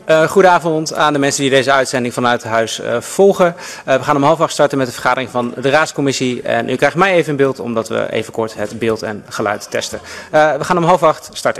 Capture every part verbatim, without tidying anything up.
Uh, goedenavond aan de mensen die deze uitzending vanuit het huis uh, volgen. Uh, we gaan om half acht starten met de vergadering van de raadscommissie. En u krijgt mij even in beeld, omdat we even kort het beeld en geluid testen. Uh, we gaan om half acht starten.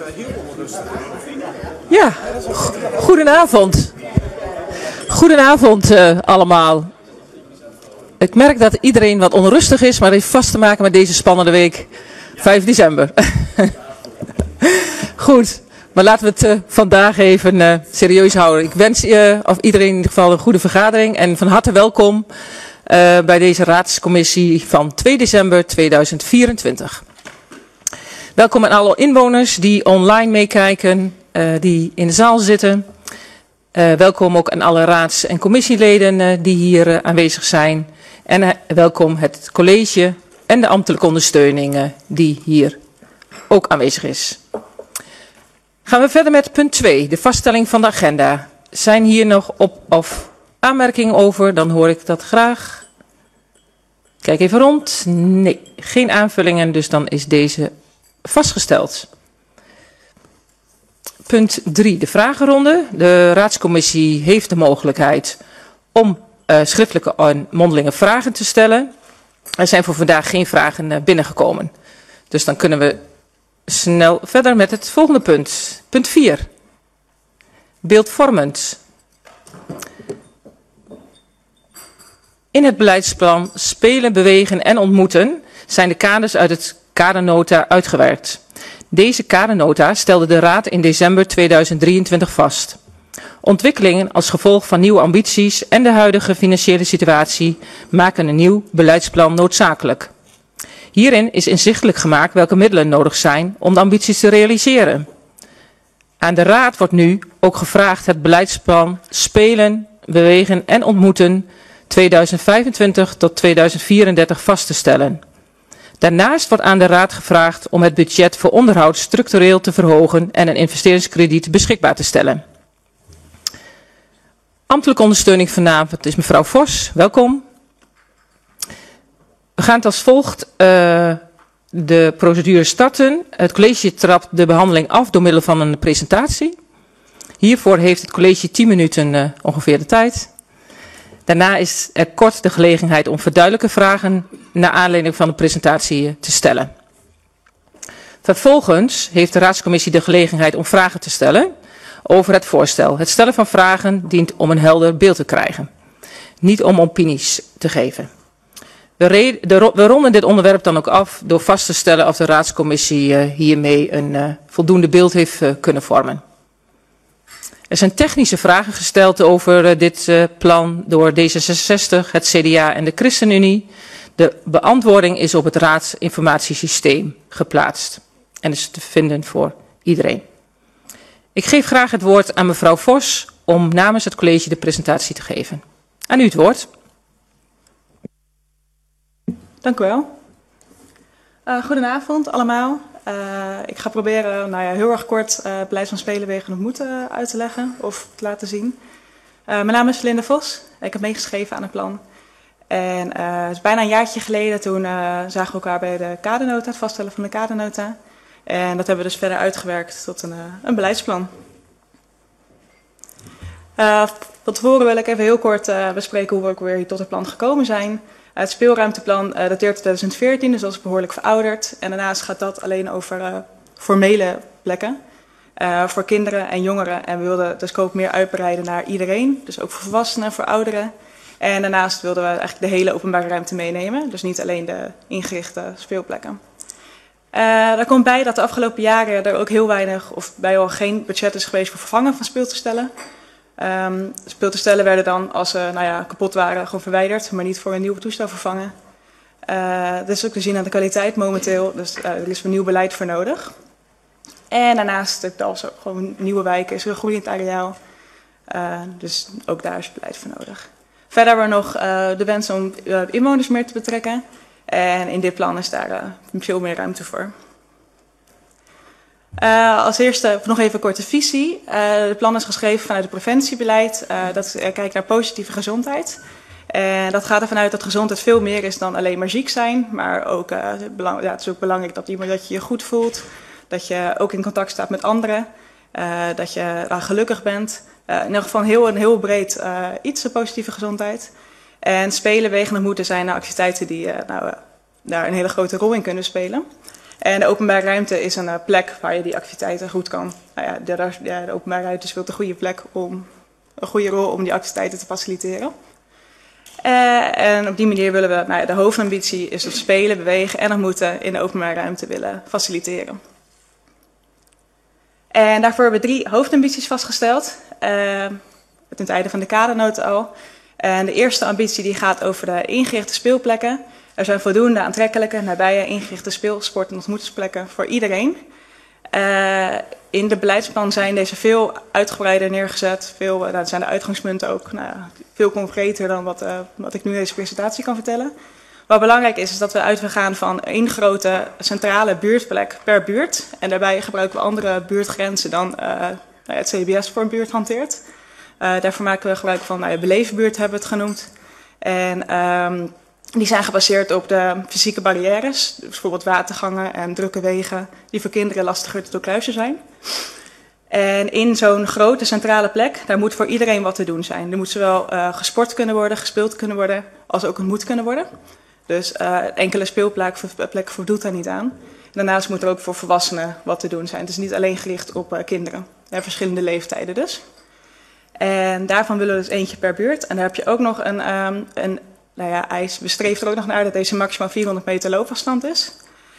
Ja, goedenavond. Goedenavond uh, allemaal. Ik merk dat iedereen wat onrustig is, maar het heeft vast te maken met deze spannende week, vijf december. Goed, maar laten we het uh, vandaag even uh, serieus houden. Ik wens uh, of iedereen in ieder geval een goede vergadering en van harte welkom uh, bij deze raadscommissie van twee december tweeduizend vierentwintig. Welkom aan alle inwoners die online meekijken, uh, die in de zaal zitten. Uh, welkom ook aan alle raads- en commissieleden uh, die hier uh, aanwezig zijn. En uh, welkom het college en de ambtelijke ondersteuning uh, die hier ook aanwezig is. Gaan we verder met punt twee, de vaststelling van de agenda. Zijn hier nog op of aanmerkingen over? Dan hoor ik dat graag. Kijk even rond. Nee, geen aanvullingen, dus dan is deze vastgesteld. Punt drie, de vragenronde. De raadscommissie heeft de mogelijkheid om uh, schriftelijke en mondelinge vragen te stellen. Er zijn voor vandaag geen vragen uh, binnengekomen. Dus dan kunnen we snel verder met het volgende punt. Punt vier. Beeldvormend. In het beleidsplan Spelen, Bewegen en Ontmoeten zijn de kaders uit het kadernota uitgewerkt. Deze kadernota stelde de Raad in december tweeduizend drieëntwintig vast. Ontwikkelingen als gevolg van nieuwe ambities en de huidige financiële situatie maken een nieuw beleidsplan noodzakelijk. Hierin is inzichtelijk gemaakt welke middelen nodig zijn om de ambities te realiseren. Aan de Raad wordt nu ook gevraagd het beleidsplan Spelen, Bewegen en Ontmoeten tweeduizend vijfentwintig tot tweeduizend vierendertig vast te stellen. Daarnaast wordt aan de Raad gevraagd om het budget voor onderhoud structureel te verhogen en een investeringskrediet beschikbaar te stellen. Ambtelijke ondersteuning vanavond is mevrouw Vos. Welkom. We gaan het als volgt uh, de procedure starten. Het college trapt de behandeling af door middel van een presentatie. Hiervoor heeft het college tien minuten uh, ongeveer de tijd. Daarna is er kort de gelegenheid om verduidelijke vragen naar aanleiding van de presentatie te stellen. Vervolgens heeft de raadscommissie de gelegenheid om vragen te stellen over het voorstel. Het stellen van vragen dient om een helder beeld te krijgen, niet om opinies te geven. We, de, we ronden dit onderwerp dan ook af door vast te stellen of de raadscommissie uh, hiermee een uh, voldoende beeld heeft uh, kunnen vormen. Er zijn technische vragen gesteld over uh, dit uh, plan door D zesenzestig, het C D A en de ChristenUnie. De beantwoording is op het raadsinformatiesysteem geplaatst en is te vinden voor iedereen. Ik geef graag het woord aan mevrouw Vos om namens het college de presentatie te geven. Aan u het woord. Dank u wel. Uh, goedenavond allemaal. Uh, ik ga proberen nou ja, heel erg kort uh, het beleid van Spelen, Bewegen en Ontmoeten uit te leggen of te laten zien. Uh, mijn naam is Linde Vos. Ik heb meegeschreven aan het plan. En uh, het is bijna een jaartje geleden toen uh, zagen we elkaar bij de kadernota, het vaststellen van de kadernota. En dat hebben we dus verder uitgewerkt tot een, uh, een beleidsplan. Uh, van tevoren wil ik even heel kort uh, bespreken hoe we ook weer hier tot het plan gekomen zijn. Het speelruimteplan uh, dateert tweeduizend veertien, dus dat is behoorlijk verouderd. En daarnaast gaat dat alleen over uh, formele plekken uh, voor kinderen en jongeren. En we wilden de scope meer uitbreiden naar iedereen, dus ook voor volwassenen en voor ouderen. En daarnaast wilden we eigenlijk de hele openbare ruimte meenemen, dus niet alleen de ingerichte speelplekken. Uh, daar komt bij dat de afgelopen jaren er ook heel weinig of bijna geen budget is geweest voor vervangen van speeltoestellen. Um, speeltoestellen werden dan, als ze nou ja, kapot waren, gewoon verwijderd, maar niet voor een nieuw toestel vervangen. Uh, dit is ook te zien aan de kwaliteit momenteel, dus uh, er is een nieuw beleid voor nodig. En daarnaast, als er gewoon nieuwe wijken is, er een groeiend areaal. Uh, dus ook daar is beleid voor nodig. Verder hebben we nog uh, de wens om uh, inwoners meer te betrekken. En in dit plan is daar uh, veel meer ruimte voor. Uh, als eerste nog even een korte visie. Uh, het plan is geschreven vanuit het preventiebeleid. Uh, dat uh, kijkt naar positieve gezondheid. En dat gaat ervan uit dat gezondheid veel meer is dan alleen maar ziek zijn. Maar ook, uh, belang, ja, het is ook belangrijk dat, iemand, dat je je goed voelt. Dat je ook in contact staat met anderen. Uh, dat je uh, gelukkig bent. Uh, in ieder geval heel, een heel breed uh, iets, een positieve gezondheid. En spelen, wegen en ontmoeten zijn nou activiteiten die uh, nou, uh, daar een hele grote rol in kunnen spelen. En de openbare ruimte is een uh, plek waar je die activiteiten goed kan. Nou ja, de, de, de openbare ruimte speelt een goede plek om een goede rol om die activiteiten te faciliteren. Uh, en op die manier willen we, nou ja, de hoofdambitie is het spelen, bewegen en ontmoeten in de openbare ruimte willen faciliteren. En daarvoor hebben we drie hoofdambities vastgesteld. Uh, ten tijde van de kadernota al. En de eerste ambitie die gaat over de ingerichte speelplekken. Er zijn voldoende aantrekkelijke, nabije, ingerichte speel-, sport- en ontmoetingsplekken voor iedereen. Uh, in de beleidsplan zijn deze veel uitgebreider neergezet. Veel, uh, dat zijn de uitgangspunten ook nou, veel concreter dan wat, uh, wat ik nu in deze presentatie kan vertellen. Wat belangrijk is, is dat we uit willen gaan van één grote centrale buurtplek per buurt. En daarbij gebruiken we andere buurtgrenzen dan uh, het C B S voor een buurt hanteert. Uh, daarvoor maken we gebruik van nou, beleefbuurt, hebben we het genoemd. En um, die zijn gebaseerd op de fysieke barrières. Dus bijvoorbeeld watergangen en drukke wegen die voor kinderen lastiger te doorkruisen zijn. En in zo'n grote centrale plek, daar moet voor iedereen wat te doen zijn. Er moet zowel uh, gesport kunnen worden, gespeeld kunnen worden, als ook ontmoet kunnen worden. Dus uh, enkele speelplekken voldoet daar niet aan. En daarnaast moet er ook voor volwassenen wat te doen zijn. Het is niet alleen gericht op uh, kinderen. Ja, verschillende leeftijden dus. En daarvan willen we dus eentje per buurt. En daar heb je ook nog een, um, een nou ja, eis. We streven er ook nog naar dat deze maximaal vierhonderd meter loopafstand is.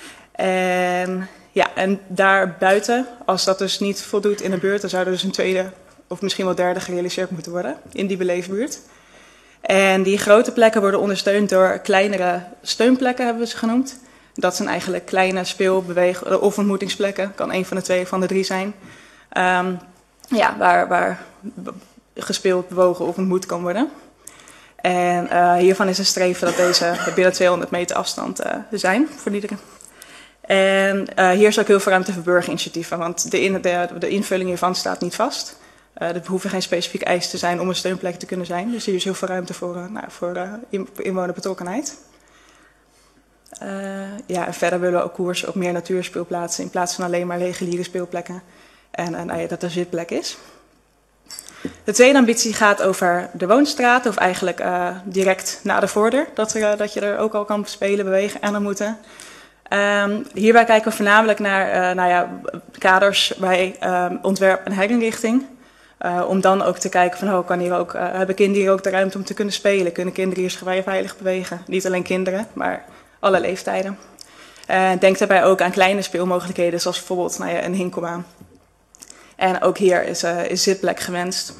En ja, en daarbuiten, als dat dus niet voldoet in de buurt, dan zou er dus een tweede of misschien wel derde gerealiseerd moeten worden in die beleefbuurt. En die grote plekken worden ondersteund door kleinere steunplekken, hebben we ze genoemd. Dat zijn eigenlijk kleine speel-, beweeg- of ontmoetingsplekken. Kan een van de twee van de drie zijn. Um, ja, waar, waar gespeeld, bewogen of ontmoet kan worden. En uh, hiervan is een streven dat deze binnen tweehonderd meter afstand uh, zijn voor iedereen. En uh, hier is ook heel veel ruimte voor burgerinitiatieven, want de, in, de, de invulling hiervan staat niet vast. Uh, er hoeven geen specifieke eisen te zijn om een steunplek te kunnen zijn. Dus hier is heel veel ruimte voor, uh, nou, voor uh, in, inwonerbetrokkenheid. Uh, ja, en verder willen we ook koersen op meer natuurspeelplaatsen in plaats van alleen maar reguliere speelplekken. En, en nou ja, dat er zitplek is. De tweede ambitie gaat over de woonstraat, of eigenlijk uh, direct na de voordeur. Dat, er, uh, dat je er ook al kan spelen, bewegen en ontmoeten. Um, hierbij kijken we voornamelijk naar uh, nou ja, kaders bij um, ontwerp en herinrichting. Uh, om dan ook te kijken van, oh, kan hier ook, uh, hebben kinderen hier ook de ruimte om te kunnen spelen? Kunnen kinderen hier veilig bewegen? Niet alleen kinderen, maar alle leeftijden. Uh, denk daarbij ook aan kleine speelmogelijkheden, zoals bijvoorbeeld nou ja, een hinkelbaan. En ook hier is, uh, is zitplek gewenst.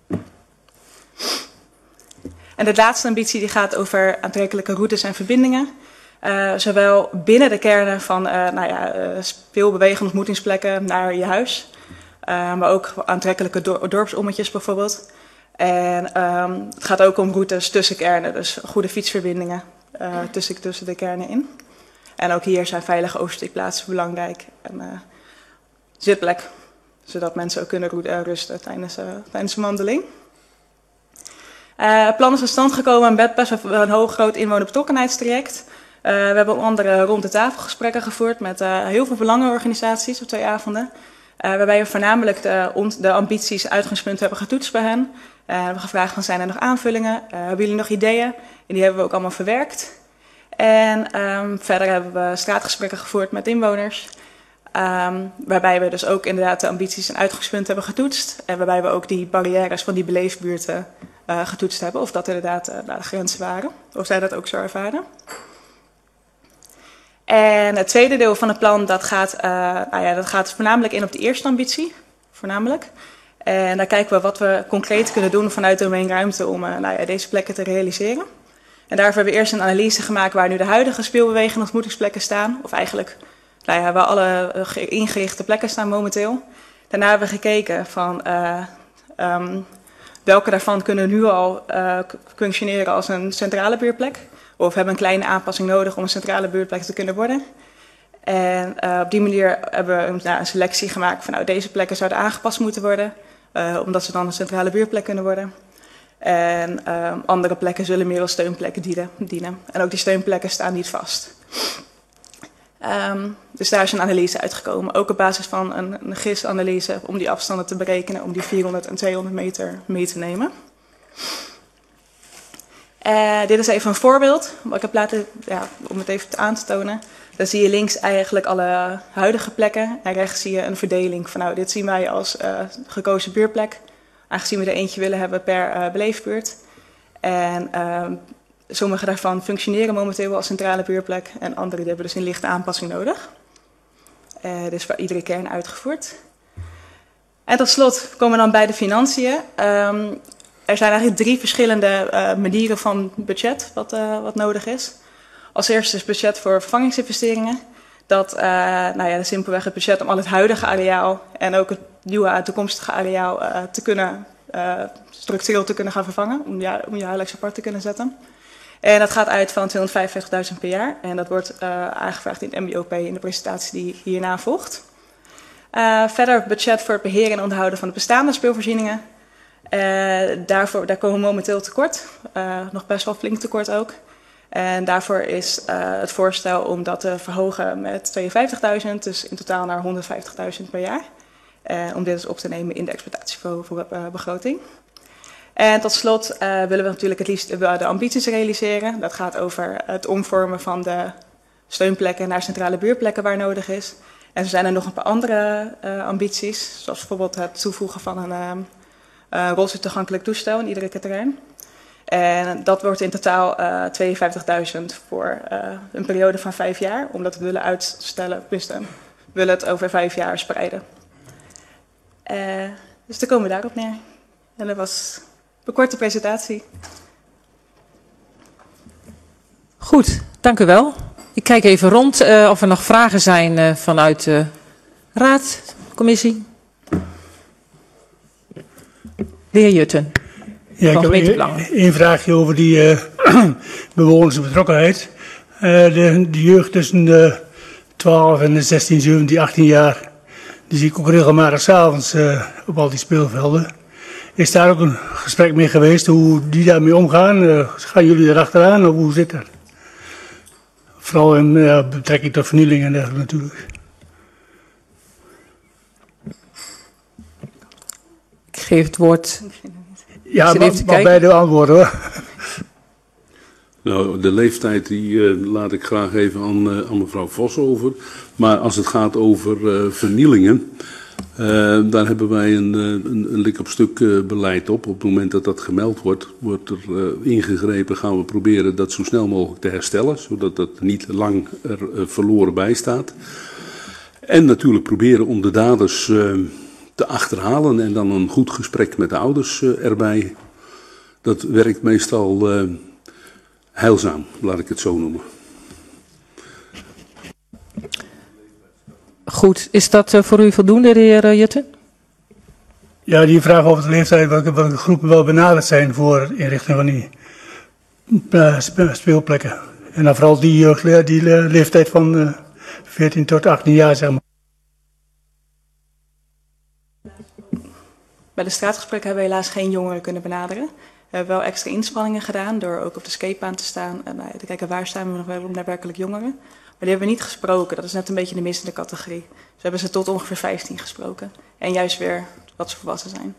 En de laatste ambitie die gaat over aantrekkelijke routes en verbindingen. Uh, zowel binnen de kernen van uh, nou ja, uh, speelbewegende ontmoetingsplekken naar je huis. Uh, maar ook aantrekkelijke dor- dorpsommetjes bijvoorbeeld. En um, het gaat ook om routes tussen kernen. Dus goede fietsverbindingen uh, tussen, tussen de kernen in. En ook hier zijn veilige oversteekplaatsen belangrijk. En uh, zitplek, zodat mensen ook kunnen rusten tijdens, uh, tijdens een wandeling. Uh, het plan is tot stand gekomen met best wel een hoog groot inwonerbetrokkenheidstraject. Uh, we hebben onder andere rond de tafel gesprekken gevoerd met uh, heel veel belangenorganisaties op twee avonden. Uh, waarbij we voornamelijk de, de ambities, uitgangspunten hebben getoetst bij hen. Uh, we hebben gevraagd van, zijn er nog aanvullingen? Uh, hebben jullie nog ideeën? En die hebben we ook allemaal verwerkt. En um, verder hebben we straatgesprekken gevoerd met inwoners. Um, waarbij we dus ook inderdaad de ambities en uitgangspunten hebben getoetst. En waarbij we ook die barrières van die beleefbuurten uh, getoetst hebben. Of dat inderdaad uh, naar de grenzen waren. Of zij dat ook zo ervaren. En het tweede deel van het plan, dat gaat, uh, nou ja, dat gaat voornamelijk in op de eerste ambitie. Voornamelijk. En daar kijken we wat we concreet kunnen doen vanuit domeinruimte om uh, nou ja, deze plekken te realiseren. En daarvoor hebben we eerst een analyse gemaakt waar nu de huidige speelbewegende ontmoetingsplekken staan. Of eigenlijk nou ja, waar alle uh, ingerichte plekken staan momenteel. Daarna hebben we gekeken van uh, um, welke daarvan kunnen nu al uh, functioneren als een centrale buurtplek. Of hebben een kleine aanpassing nodig om een centrale buurtplek te kunnen worden. En uh, op die manier hebben we een, nou, een selectie gemaakt van nou, deze plekken zouden aangepast moeten worden. Uh, omdat ze dan een centrale buurtplek kunnen worden. En uh, andere plekken zullen meer als steunplekken dienen, dienen. En ook die steunplekken staan niet vast. Um, dus daar is een analyse uitgekomen. Ook op basis van een, een G I S-analyse om die afstanden te berekenen. Om die vierhonderd en tweehonderd meter mee te nemen. Uh, dit is even een voorbeeld. Wat ik heb laten, ja, om het even aan te tonen. Dan zie je links eigenlijk alle huidige plekken en rechts zie je een verdeling van nou, dit zien wij als uh, gekozen buurtplek, aangezien we er eentje willen hebben per uh, beleefbuurt. En uh, sommige daarvan functioneren momenteel als centrale buurtplek en andere die hebben dus een lichte aanpassing nodig. Uh, dus voor iedere kern uitgevoerd. En tot slot komen we dan bij de financiën. Um, er zijn eigenlijk drie verschillende uh, manieren van budget wat, uh, wat nodig is. Als eerste is budget voor vervangingsinvesteringen. Dat uh, nou ja, simpelweg het budget om al het huidige areaal en ook het nieuwe toekomstige areaal uh, te kunnen, uh, structureel te kunnen gaan vervangen. Om, ja, om jaarlijks apart te kunnen zetten. En dat gaat uit van tweehonderdvijfenvijftigduizend per jaar. En dat wordt uh, aangevraagd in het M B O P in de presentatie die hierna volgt. Uh, verder budget voor het beheren en onderhouden van de bestaande speelvoorzieningen. Uh, daarvoor, daar komen we momenteel tekort. Uh, nog best wel flink tekort ook. En daarvoor is uh, het voorstel om dat te verhogen met tweeënvijftigduizend, dus in totaal naar honderdvijftigduizend per jaar. Uh, om dit dus op te nemen in de exploitatiebegroting. En tot slot uh, willen we natuurlijk het liefst uh, de ambities realiseren. Dat gaat over het omvormen van de steunplekken naar centrale buurtplekken waar nodig is. En er zijn er nog een paar andere uh, ambities, zoals bijvoorbeeld het toevoegen van een uh, uh, rolstoel toegankelijk toestel in iedere terrein. En dat wordt in totaal uh, tweeënvijftigduizend voor uh, een periode van vijf jaar, omdat we willen uitstellen, dus we willen het over vijf jaar spreiden. Uh, dus dan komen we daarop neer. En dat was een korte presentatie. Goed, dank u wel. Ik kijk even rond uh, of er nog vragen zijn uh, vanuit de raad, commissie. De heer Jutten. Ja, ik heb één vraagje over die uh, bewonersbetrokkenheid. Uh, de, de jeugd tussen de twaalf en de zestien, zeventien, achttien jaar, die zie ik ook regelmatig 's avonds uh, op al die speelvelden. Is daar ook een gesprek mee geweest, hoe die daarmee omgaan? Uh, gaan jullie erachteraan of hoe zit dat? Vooral in uh, betrekking tot vernieling en dergelijke natuurlijk. Ik geef het woord. Ja, maar, maar bij de antwoorden hoor. Nou, de leeftijd die uh, laat ik graag even aan, uh, aan mevrouw Vos over. Maar als het gaat over uh, vernielingen, uh, daar hebben wij een, een, een lik op stuk uh, beleid op. Op het moment dat dat gemeld wordt, wordt er uh, ingegrepen. Gaan we proberen dat zo snel mogelijk te herstellen, zodat dat niet lang er uh, verloren bij staat. En natuurlijk proberen om de daders uh, te achterhalen en dan een goed gesprek met de ouders uh, erbij. Dat werkt meestal uh, heilzaam, laat ik het zo noemen. Goed, is dat uh, voor u voldoende, de heer uh, Jutten? Ja, die vraag over de leeftijd, welke, welke groepen wel benaderd zijn voor inrichting van die uh, speelplekken. En dan vooral die, uh, die uh, leeftijd van uh, veertien tot achttien jaar, zeg maar. Bij de straatgesprekken hebben we helaas geen jongeren kunnen benaderen. We hebben wel extra inspanningen gedaan door ook op de skatebaan te staan en te kijken waar staan we nog wel om daadwerkelijk jongeren. Maar die hebben we niet gesproken, dat is net een beetje de missende categorie. Dus we hebben ze tot ongeveer vijftien gesproken. En juist weer wat ze volwassen zijn.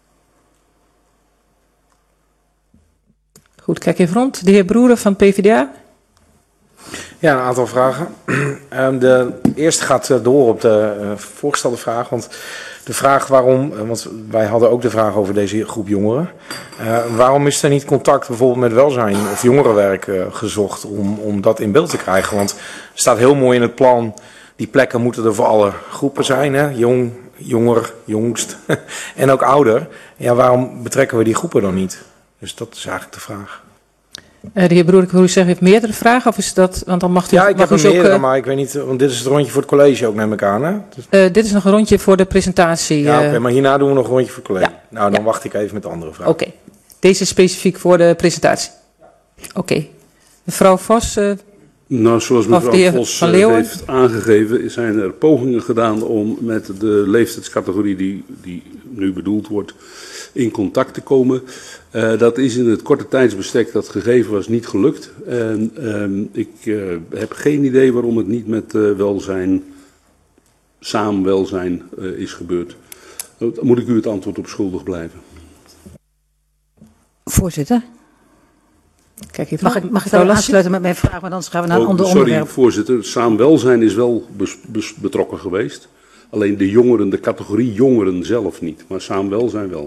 Goed, kijk even rond. De heer Broeren van P V D A. Ja, een aantal vragen. De eerste gaat door op de voorgestelde vraag. Want de vraag waarom, want wij hadden ook de vraag over deze groep jongeren. Uh, waarom is er niet contact bijvoorbeeld met welzijn of jongerenwerk uh, gezocht om, om dat in beeld te krijgen? Want er staat heel mooi in het plan, die plekken moeten er voor alle groepen zijn. Hè? Jong, jonger, jongst en ook ouder. Ja, waarom betrekken we die groepen dan niet? Dus dat is eigenlijk de vraag. Uh, de heer Broer, ik hoor u zeggen, heeft meerdere vragen? Of is dat, want dan mag u... Ja, ik mag heb er ook, meerdere, uh, maar ik weet niet, want dit is het rondje voor het college ook, neem ik aan. Hè? Dus... Uh, dit is nog een rondje voor de presentatie. Ja, oké, uh... okay, maar hierna doen we nog een rondje voor het college. Ja. Nou, dan ja. wacht ik even met de andere vragen. Oké, okay. Deze is specifiek voor de presentatie. Oké. Okay. Mevrouw Vos... Uh... Nou, zoals mevrouw Vos heeft aangegeven, zijn er pogingen gedaan om met de leeftijdscategorie die, die nu bedoeld wordt in contact te komen. Uh, dat is in het korte tijdsbestek dat gegeven was niet gelukt. En uh, ik uh, heb geen idee waarom het niet met uh, welzijn, saamwelzijn uh, is gebeurd. Uh, moet ik u het antwoord op schuldig blijven? Voorzitter. Kijk Kijk even. Mag ik, mag ik daar aansluiten met mijn vraag, maar anders gaan we naar een oh, ander sorry, onderwerp. Sorry, voorzitter. Saamwelzijn is wel bes, bes, betrokken geweest. Alleen de jongeren, de categorie jongeren zelf niet. Maar saamwelzijn wel.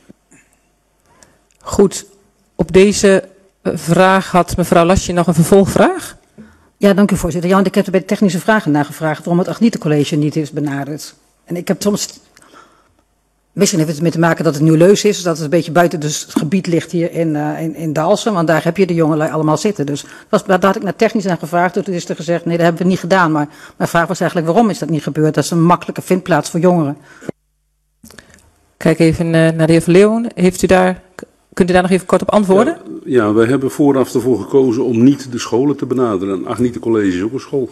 Goed. Op deze vraag had mevrouw Lasje nog een vervolgvraag. Ja, dank u voorzitter. Ja, want ik heb er bij de technische vragen naar gevraagd waarom het Agnietencollege niet is benaderd. En ik heb soms... Misschien heeft het ermee te maken dat het Nieuw-Leus is, dat het een beetje buiten het gebied ligt hier in, uh, in, in Dalsen, want daar heb je de jongelui allemaal zitten. Dus was, daar had ik naar technisch aan gevraagd, toen is er gezegd, nee, dat hebben we niet gedaan. Maar mijn vraag was eigenlijk, waarom is dat niet gebeurd? Dat is een makkelijke vindplaats voor jongeren. Kijk even uh, naar de heer Verleeuwen. Heeft u daar, kunt u daar nog even kort op antwoorden? Ja, ja, we hebben vooraf ervoor gekozen om niet de scholen te benaderen. Agnietencollege is ook een school.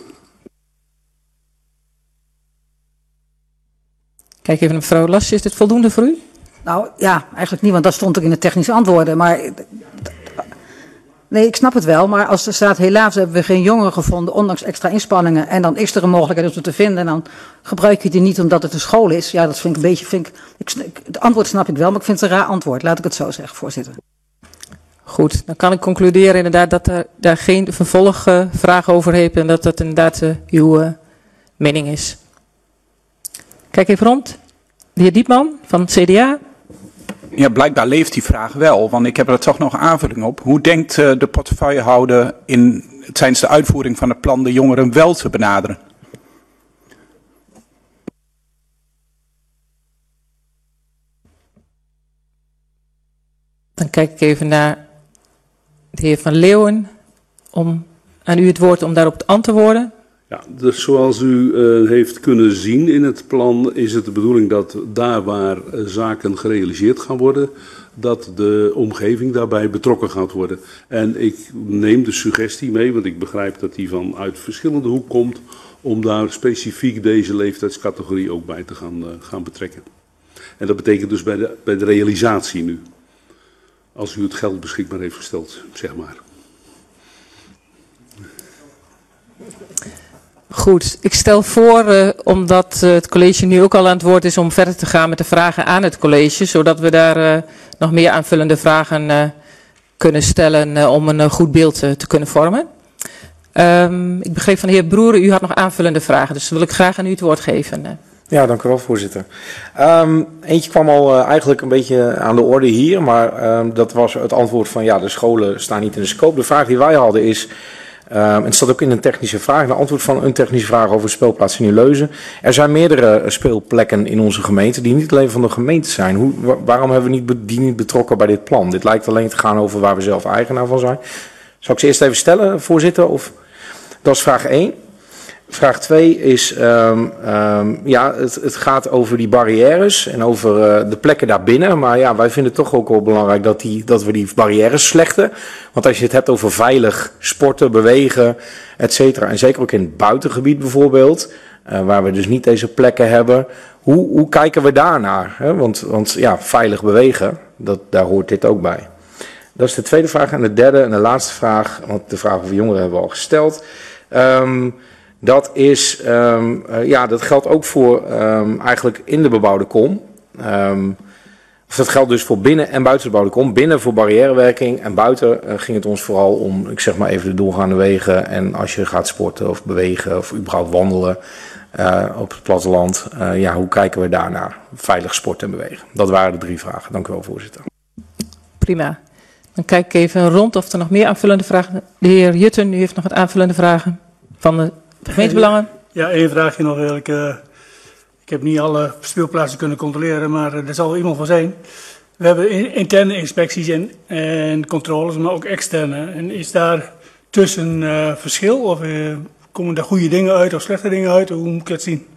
Kijk even naar mevrouw Lasje, is dit voldoende voor u? Nou ja, eigenlijk niet, want dat stond ook in de technische antwoorden. Maar nee, ik snap het wel, maar als er staat helaas hebben we geen jongeren gevonden, ondanks extra inspanningen. En dan is er een mogelijkheid om ze te vinden en dan gebruik je die niet omdat het een school is. Ja, dat vind ik een beetje, vind ik, ik, het antwoord snap ik wel, maar ik vind het een raar antwoord. Laat ik het zo zeggen, voorzitter. Goed, dan kan ik concluderen inderdaad dat er daar geen vervolgvraag over heeft en dat dat inderdaad uh, uw uh, mening is. Kijk even rond. De heer Diepman van het C D A. Ja, blijkbaar leeft die vraag wel, want ik heb er toch nog een aanvulling op. Hoe denkt uh, de portefeuillehouder in, tijdens de uitvoering van het plan de jongeren wel te benaderen? Dan kijk ik even naar de heer Van Leeuwen om aan u het woord om daarop te antwoorden. Ja, dus zoals u uh, heeft kunnen zien in het plan is het de bedoeling dat daar waar uh, zaken gerealiseerd gaan worden, dat de omgeving daarbij betrokken gaat worden. En ik neem de suggestie mee, want ik begrijp dat die vanuit verschillende hoek komt, om daar specifiek deze leeftijdscategorie ook bij te gaan, uh, gaan betrekken. En dat betekent dus bij de, bij de realisatie nu. Als u het geld beschikbaar heeft gesteld, zeg maar. Goed, ik stel voor, uh, omdat uh, het college nu ook al aan het woord is, om verder te gaan met de vragen aan het college, zodat we daar uh, nog meer aanvullende vragen uh, kunnen stellen uh, om een uh, goed beeld uh, te kunnen vormen. Um, ik begreep van de heer Broeren, u had nog aanvullende vragen, dus wil ik graag aan u het woord geven. Uh. Ja, dank u wel, voorzitter. Um, eentje kwam al uh, eigenlijk een beetje aan de orde hier, maar um, dat was het antwoord van ja, de scholen staan niet in de scope. De vraag die wij hadden is, um, en het staat ook in een technische vraag, een antwoord van een technische vraag over speelplaatsen in Nieuw-Leuzen. Er zijn meerdere uh, speelplekken in onze gemeente die niet alleen van de gemeente zijn. Hoe, wa waarom hebben we niet die niet betrokken bij dit plan? Dit lijkt alleen te gaan over waar we zelf eigenaar van zijn. Zal ik ze eerst even stellen, voorzitter? Of, dat is vraag één. Vraag twee is, um, um, ja, het, het gaat over die barrières en over uh, de plekken daarbinnen. Maar ja, wij vinden het toch ook wel belangrijk dat, die, dat we die barrières slechten. Want als je het hebt over veilig sporten, bewegen, et cetera. En zeker ook in het buitengebied bijvoorbeeld, uh, waar we dus niet deze plekken hebben. Hoe, hoe kijken we daarnaar? Hè? Want, want ja, veilig bewegen, dat, daar hoort dit ook bij. Dat is de tweede vraag. En de derde en de laatste vraag, want de vraag over jongeren hebben we al gesteld. Um, Dat is, um, uh, ja, dat geldt ook voor um, eigenlijk in de bebouwde kom. Um, of dat geldt dus voor binnen en buiten de bebouwde kom. Binnen voor barrièrewerking en buiten uh, ging het ons vooral om, ik zeg maar even de doorgaande wegen. En als je gaat sporten of bewegen of überhaupt wandelen uh, op het platteland. Uh, ja, hoe kijken we daarnaar? Veilig sporten en bewegen. Dat waren de drie vragen. Dank u wel, voorzitter. Prima. Dan kijk ik even rond of er nog meer aanvullende vragen. De heer Jutten, u heeft nog wat aanvullende vragen van de gemeentebelangen. Ja, één vraagje nog eigenlijk. Uh, ik heb niet alle speelplaatsen kunnen controleren, maar uh, er zal wel iemand van zijn. We hebben in, interne inspecties en, en controles, maar ook externe. En is daar tussen uh, verschil of uh, komen daar goede dingen uit of slechte dingen uit? Hoe moet ik dat zien?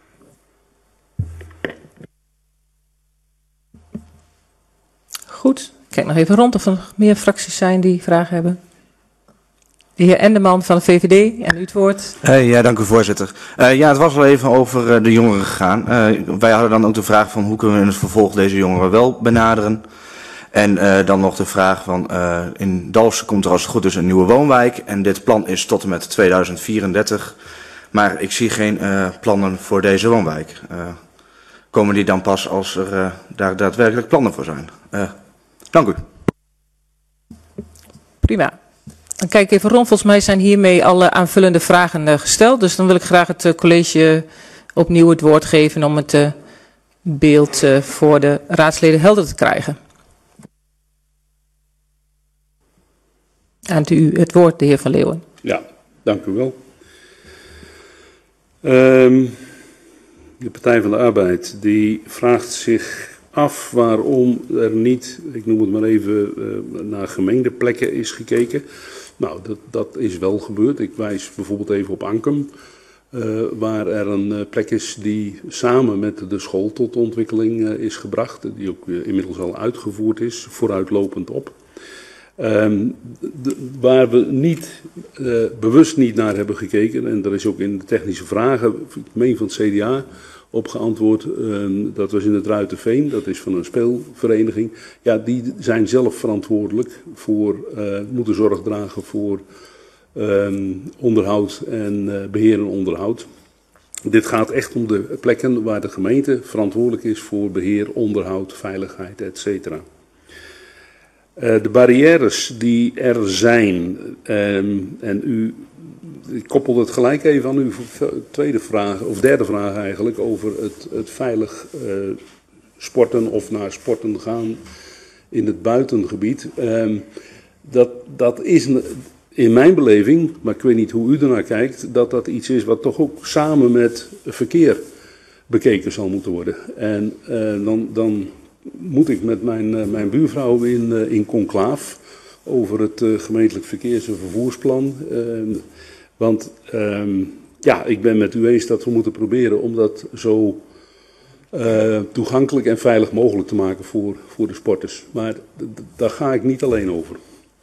Goed. Ik kijk nog even rond of er nog meer fracties zijn die vragen hebben. De heer Enderman van de V V D, en u het woord. Hey, ja, dank u voorzitter. Uh, ja, het was wel even over uh, de jongeren gegaan. Uh, wij hadden dan ook de vraag van hoe kunnen we in het vervolg deze jongeren wel benaderen. En uh, dan nog de vraag van uh, in Dalfsen komt er als het goed is een nieuwe woonwijk. En dit plan is tot en met tweeduizend vierendertig. Maar ik zie geen uh, plannen voor deze woonwijk. Uh, komen die dan pas als er uh, daar daadwerkelijk plannen voor zijn? Uh, dank u. Prima. Dan kijk ik even rond. Volgens mij zijn hiermee alle aanvullende vragen uh, gesteld. Dus dan wil ik graag het uh, college opnieuw het woord geven om het uh, beeld uh, voor de raadsleden helder te krijgen. Aan u het woord, de heer Van Leeuwen. Ja, dank u wel. Um, de Partij van de Arbeid die vraagt zich af waarom er niet, ik noem het maar even, uh, naar gemengde plekken is gekeken. Nou, dat, dat is wel gebeurd. Ik wijs bijvoorbeeld even op Ankum, uh, waar er een uh, plek is die samen met de school tot ontwikkeling uh, is gebracht, die ook uh, inmiddels al uitgevoerd is, vooruitlopend op. Um, de, waar we niet, uh, bewust niet naar hebben gekeken, en er is ook in de technische vragen, ik meen van het C D A, op geantwoord, um, dat was in het Ruitenveen, dat is van een speelvereniging. Ja, die zijn zelf verantwoordelijk voor, uh, moeten zorg dragen voor um, onderhoud en uh, beheer en onderhoud. Dit gaat echt om de plekken waar de gemeente verantwoordelijk is voor beheer, onderhoud, veiligheid, et cetera. Uh, de barrières die er zijn, um, en u, ik koppel het gelijk even aan uw tweede vraag, of derde vraag eigenlijk, over het, het veilig uh, sporten of naar sporten gaan in het buitengebied. Um, dat, dat is in mijn beleving, maar ik weet niet hoe u ernaar kijkt, dat dat iets is wat toch ook samen met verkeer bekeken zal moeten worden. En uh, dan... dan moet ik met mijn, uh, mijn buurvrouw in, uh, in conclaaf over het uh, gemeentelijk verkeers- en vervoersplan. Uh, want um, ja, ik ben met u eens dat we moeten proberen om dat zo uh, toegankelijk en veilig mogelijk te maken voor, voor de sporters. Maar daar ga ik niet alleen over.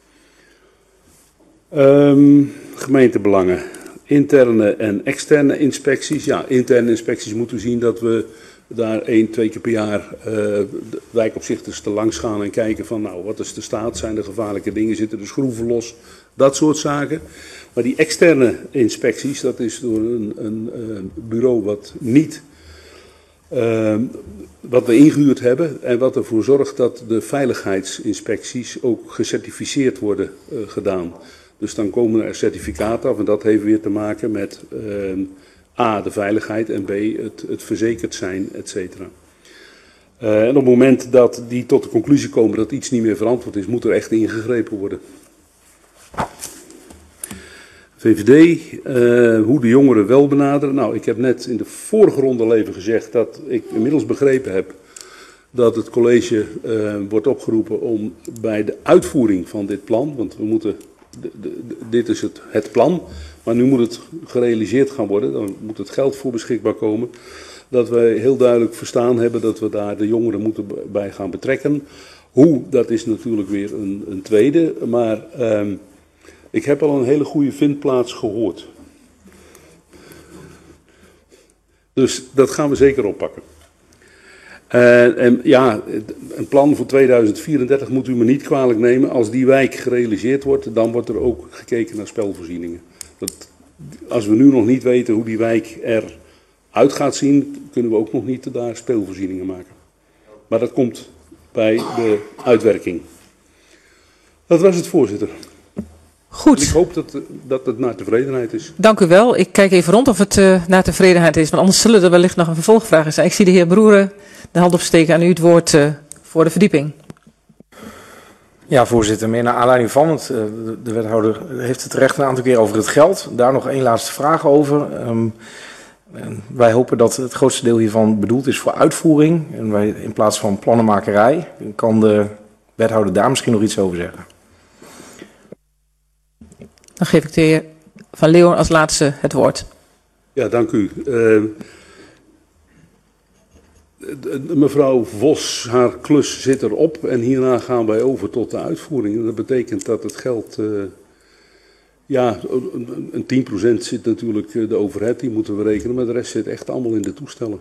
Um, gemeentebelangen. Interne en externe inspecties. Ja, interne inspecties moeten zien dat we daar één, twee keer per jaar uh, de wijkopzichters te langs gaan en kijken van nou, wat is de staat, zijn er gevaarlijke dingen, zitten de schroeven los, dat soort zaken. Maar die externe inspecties, dat is door een, een, een bureau wat niet, uh, wat we ingehuurd hebben en wat ervoor zorgt dat de veiligheidsinspecties ook gecertificeerd worden uh, gedaan. Dus dan komen er certificaten af en dat heeft weer te maken met Uh, A, de veiligheid en B, het, het verzekerd zijn, et cetera. Uh, en op het moment dat die tot de conclusie komen dat iets niet meer verantwoord is, moet er echt ingegrepen worden. V V D, uh, hoe de jongeren wel benaderen. Nou, ik heb net in de vorige ronde al even gezegd dat ik inmiddels begrepen heb dat het college uh, wordt opgeroepen om bij de uitvoering van dit plan, want we moeten, de, de, de, dit is het, het plan, maar nu moet het gerealiseerd gaan worden, dan moet het geld voor beschikbaar komen. Dat wij heel duidelijk verstaan hebben dat we daar de jongeren moeten bij gaan betrekken. Hoe, dat is natuurlijk weer een, een tweede, maar uh, ik heb al een hele goede vindplaats gehoord. Dus dat gaan we zeker oppakken. Uh, en ja, een plan voor tweeduizend vierendertig moet u me niet kwalijk nemen. Als die wijk gerealiseerd wordt, dan wordt er ook gekeken naar spelvoorzieningen. Dat, als we nu nog niet weten hoe die wijk eruit gaat zien, kunnen we ook nog niet daar speelvoorzieningen maken. Maar dat komt bij de uitwerking. Dat was het, voorzitter. Goed. En ik hoop dat, dat het naar tevredenheid is. Dank u wel. Ik kijk even rond of het uh, naar tevredenheid is, want anders zullen er wellicht nog een vervolgvraag zijn. Ik zie de heer Broeren de hand opsteken. Aan u het woord uh, voor de verdieping. Ja, voorzitter. Meer naar aanleiding van het, uh, de wethouder heeft het terecht een aantal keer over het geld. Daar nog één laatste vraag over. Um, wij hopen dat het grootste deel hiervan bedoeld is voor uitvoering. En wij in plaats van plannenmakerij. Kan de wethouder daar misschien nog iets over zeggen? Dan geef ik de heer Van Leeuwen als laatste het woord. Ja, dank u. Uh, mevrouw Vos, haar klus zit erop en hierna gaan wij over tot de uitvoering. En dat betekent dat het geld, uh, ja, een tien procent zit natuurlijk de overheid, die moeten we rekenen, maar de rest zit echt allemaal in de toestellen.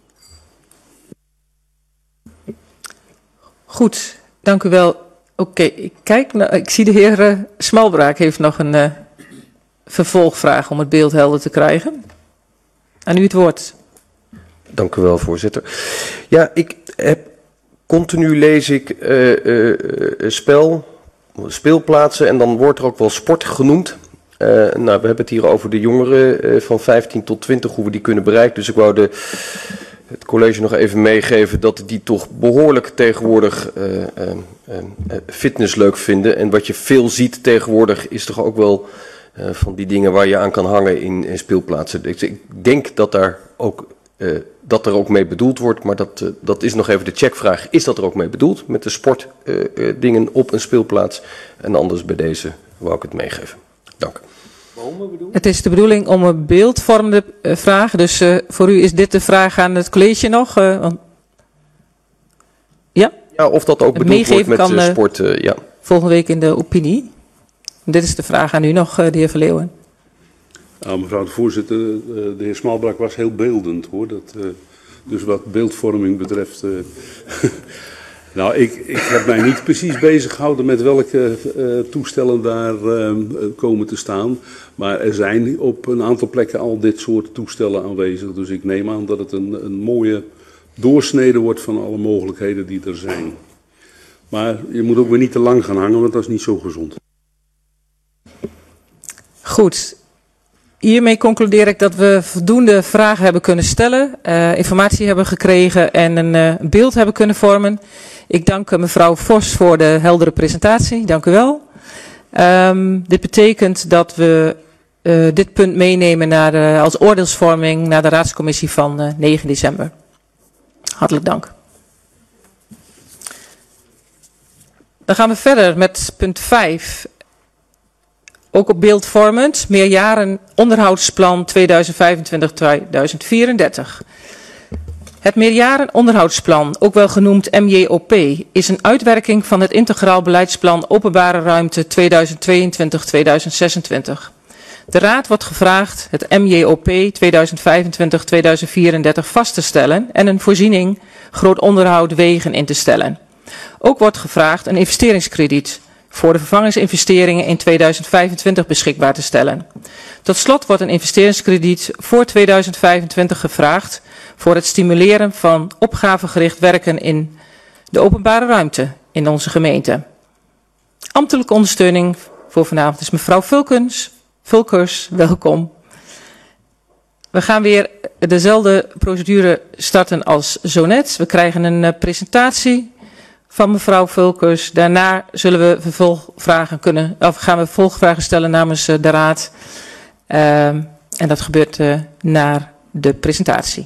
Goed, dank u wel. Oké, okay, ik kijk, nou, ik zie de heer uh, Smalbraak heeft nog een uh, vervolgvraag om het beeld helder te krijgen. Aan u het woord. Dank u wel, voorzitter. Ja, ik heb continu lees ik uh, uh, spel, speelplaatsen en dan wordt er ook wel sport genoemd. Uh, nou, we hebben het hier over de jongeren uh, van vijftien tot twintig, hoe we die kunnen bereiken. Dus ik wou de, het college nog even meegeven dat die toch behoorlijk tegenwoordig uh, uh, uh, fitness leuk vinden. En wat je veel ziet tegenwoordig is toch ook wel uh, van die dingen waar je aan kan hangen in, in speelplaatsen. Dus ik denk dat daar ook... Uh, dat er ook mee bedoeld wordt, maar dat, uh, dat is nog even de checkvraag. Is dat er ook mee bedoeld met de sportdingen uh, uh, op een speelplaats? En anders bij deze wou ik het meegeven. Dank. Het is de bedoeling om een beeldvormende uh, vraag. Dus uh, voor u is dit de vraag aan het college nog? Uh, want... Ja? Ja, of dat ook bedoeld wordt met kan, uh, sport. Uh, ja. Volgende week in de opinie. Dit is de vraag aan u nog, uh, de heer Verleeuwen. Nou, mevrouw de voorzitter, de heer Smalbrak was heel beeldend, hoor. Dat, uh, dus wat beeldvorming betreft... Uh, nou, ik, ik heb mij niet precies bezig gehouden met welke uh, toestellen daar uh, komen te staan. Maar er zijn op een aantal plekken al dit soort toestellen aanwezig. Dus ik neem aan dat het een, een mooie doorsnede wordt van alle mogelijkheden die er zijn. Maar je moet ook weer niet te lang gaan hangen, want dat is niet zo gezond. Goed. Hiermee concludeer ik dat we voldoende vragen hebben kunnen stellen, uh, informatie hebben gekregen en een uh, beeld hebben kunnen vormen. Ik dank uh, mevrouw Vos voor de heldere presentatie. Dank u wel. Um, dit betekent dat we uh, dit punt meenemen naar, uh, als oordeelsvorming naar de raadscommissie van uh, negen december. Hartelijk dank. Dan gaan we verder met punt vijf. Ook op beeldvormend, meerjaren onderhoudsplan tweeduizend vijfentwintig tot tweeduizend vierendertig. Het meerjaren onderhoudsplan, ook wel genoemd M J O P, is een uitwerking van het integraal beleidsplan openbare ruimte tweeduizend tweeëntwintig tot tweeduizend zesentwintig. De Raad wordt gevraagd het M J O P tweeduizend vijfentwintig tot tweeduizend vierendertig vast te stellen en een voorziening groot onderhoud wegen in te stellen. Ook wordt gevraagd een investeringskrediet voor de vervangingsinvesteringen in tweeduizend vijfentwintig beschikbaar te stellen. Tot slot wordt een investeringskrediet voor tweeduizend vijfentwintig gevraagd voor het stimuleren van opgavegericht werken in de openbare ruimte in onze gemeente. Ambtelijke ondersteuning voor vanavond is mevrouw Vulkens. Vulkers, welkom. We gaan weer dezelfde procedure starten als zo net. We krijgen een uh, presentatie van mevrouw Vulkers. Daarna zullen we vervolgvragen kunnen, of gaan we vervolgvragen stellen namens uh, de Raad. Uh, en dat gebeurt uh, naar de presentatie.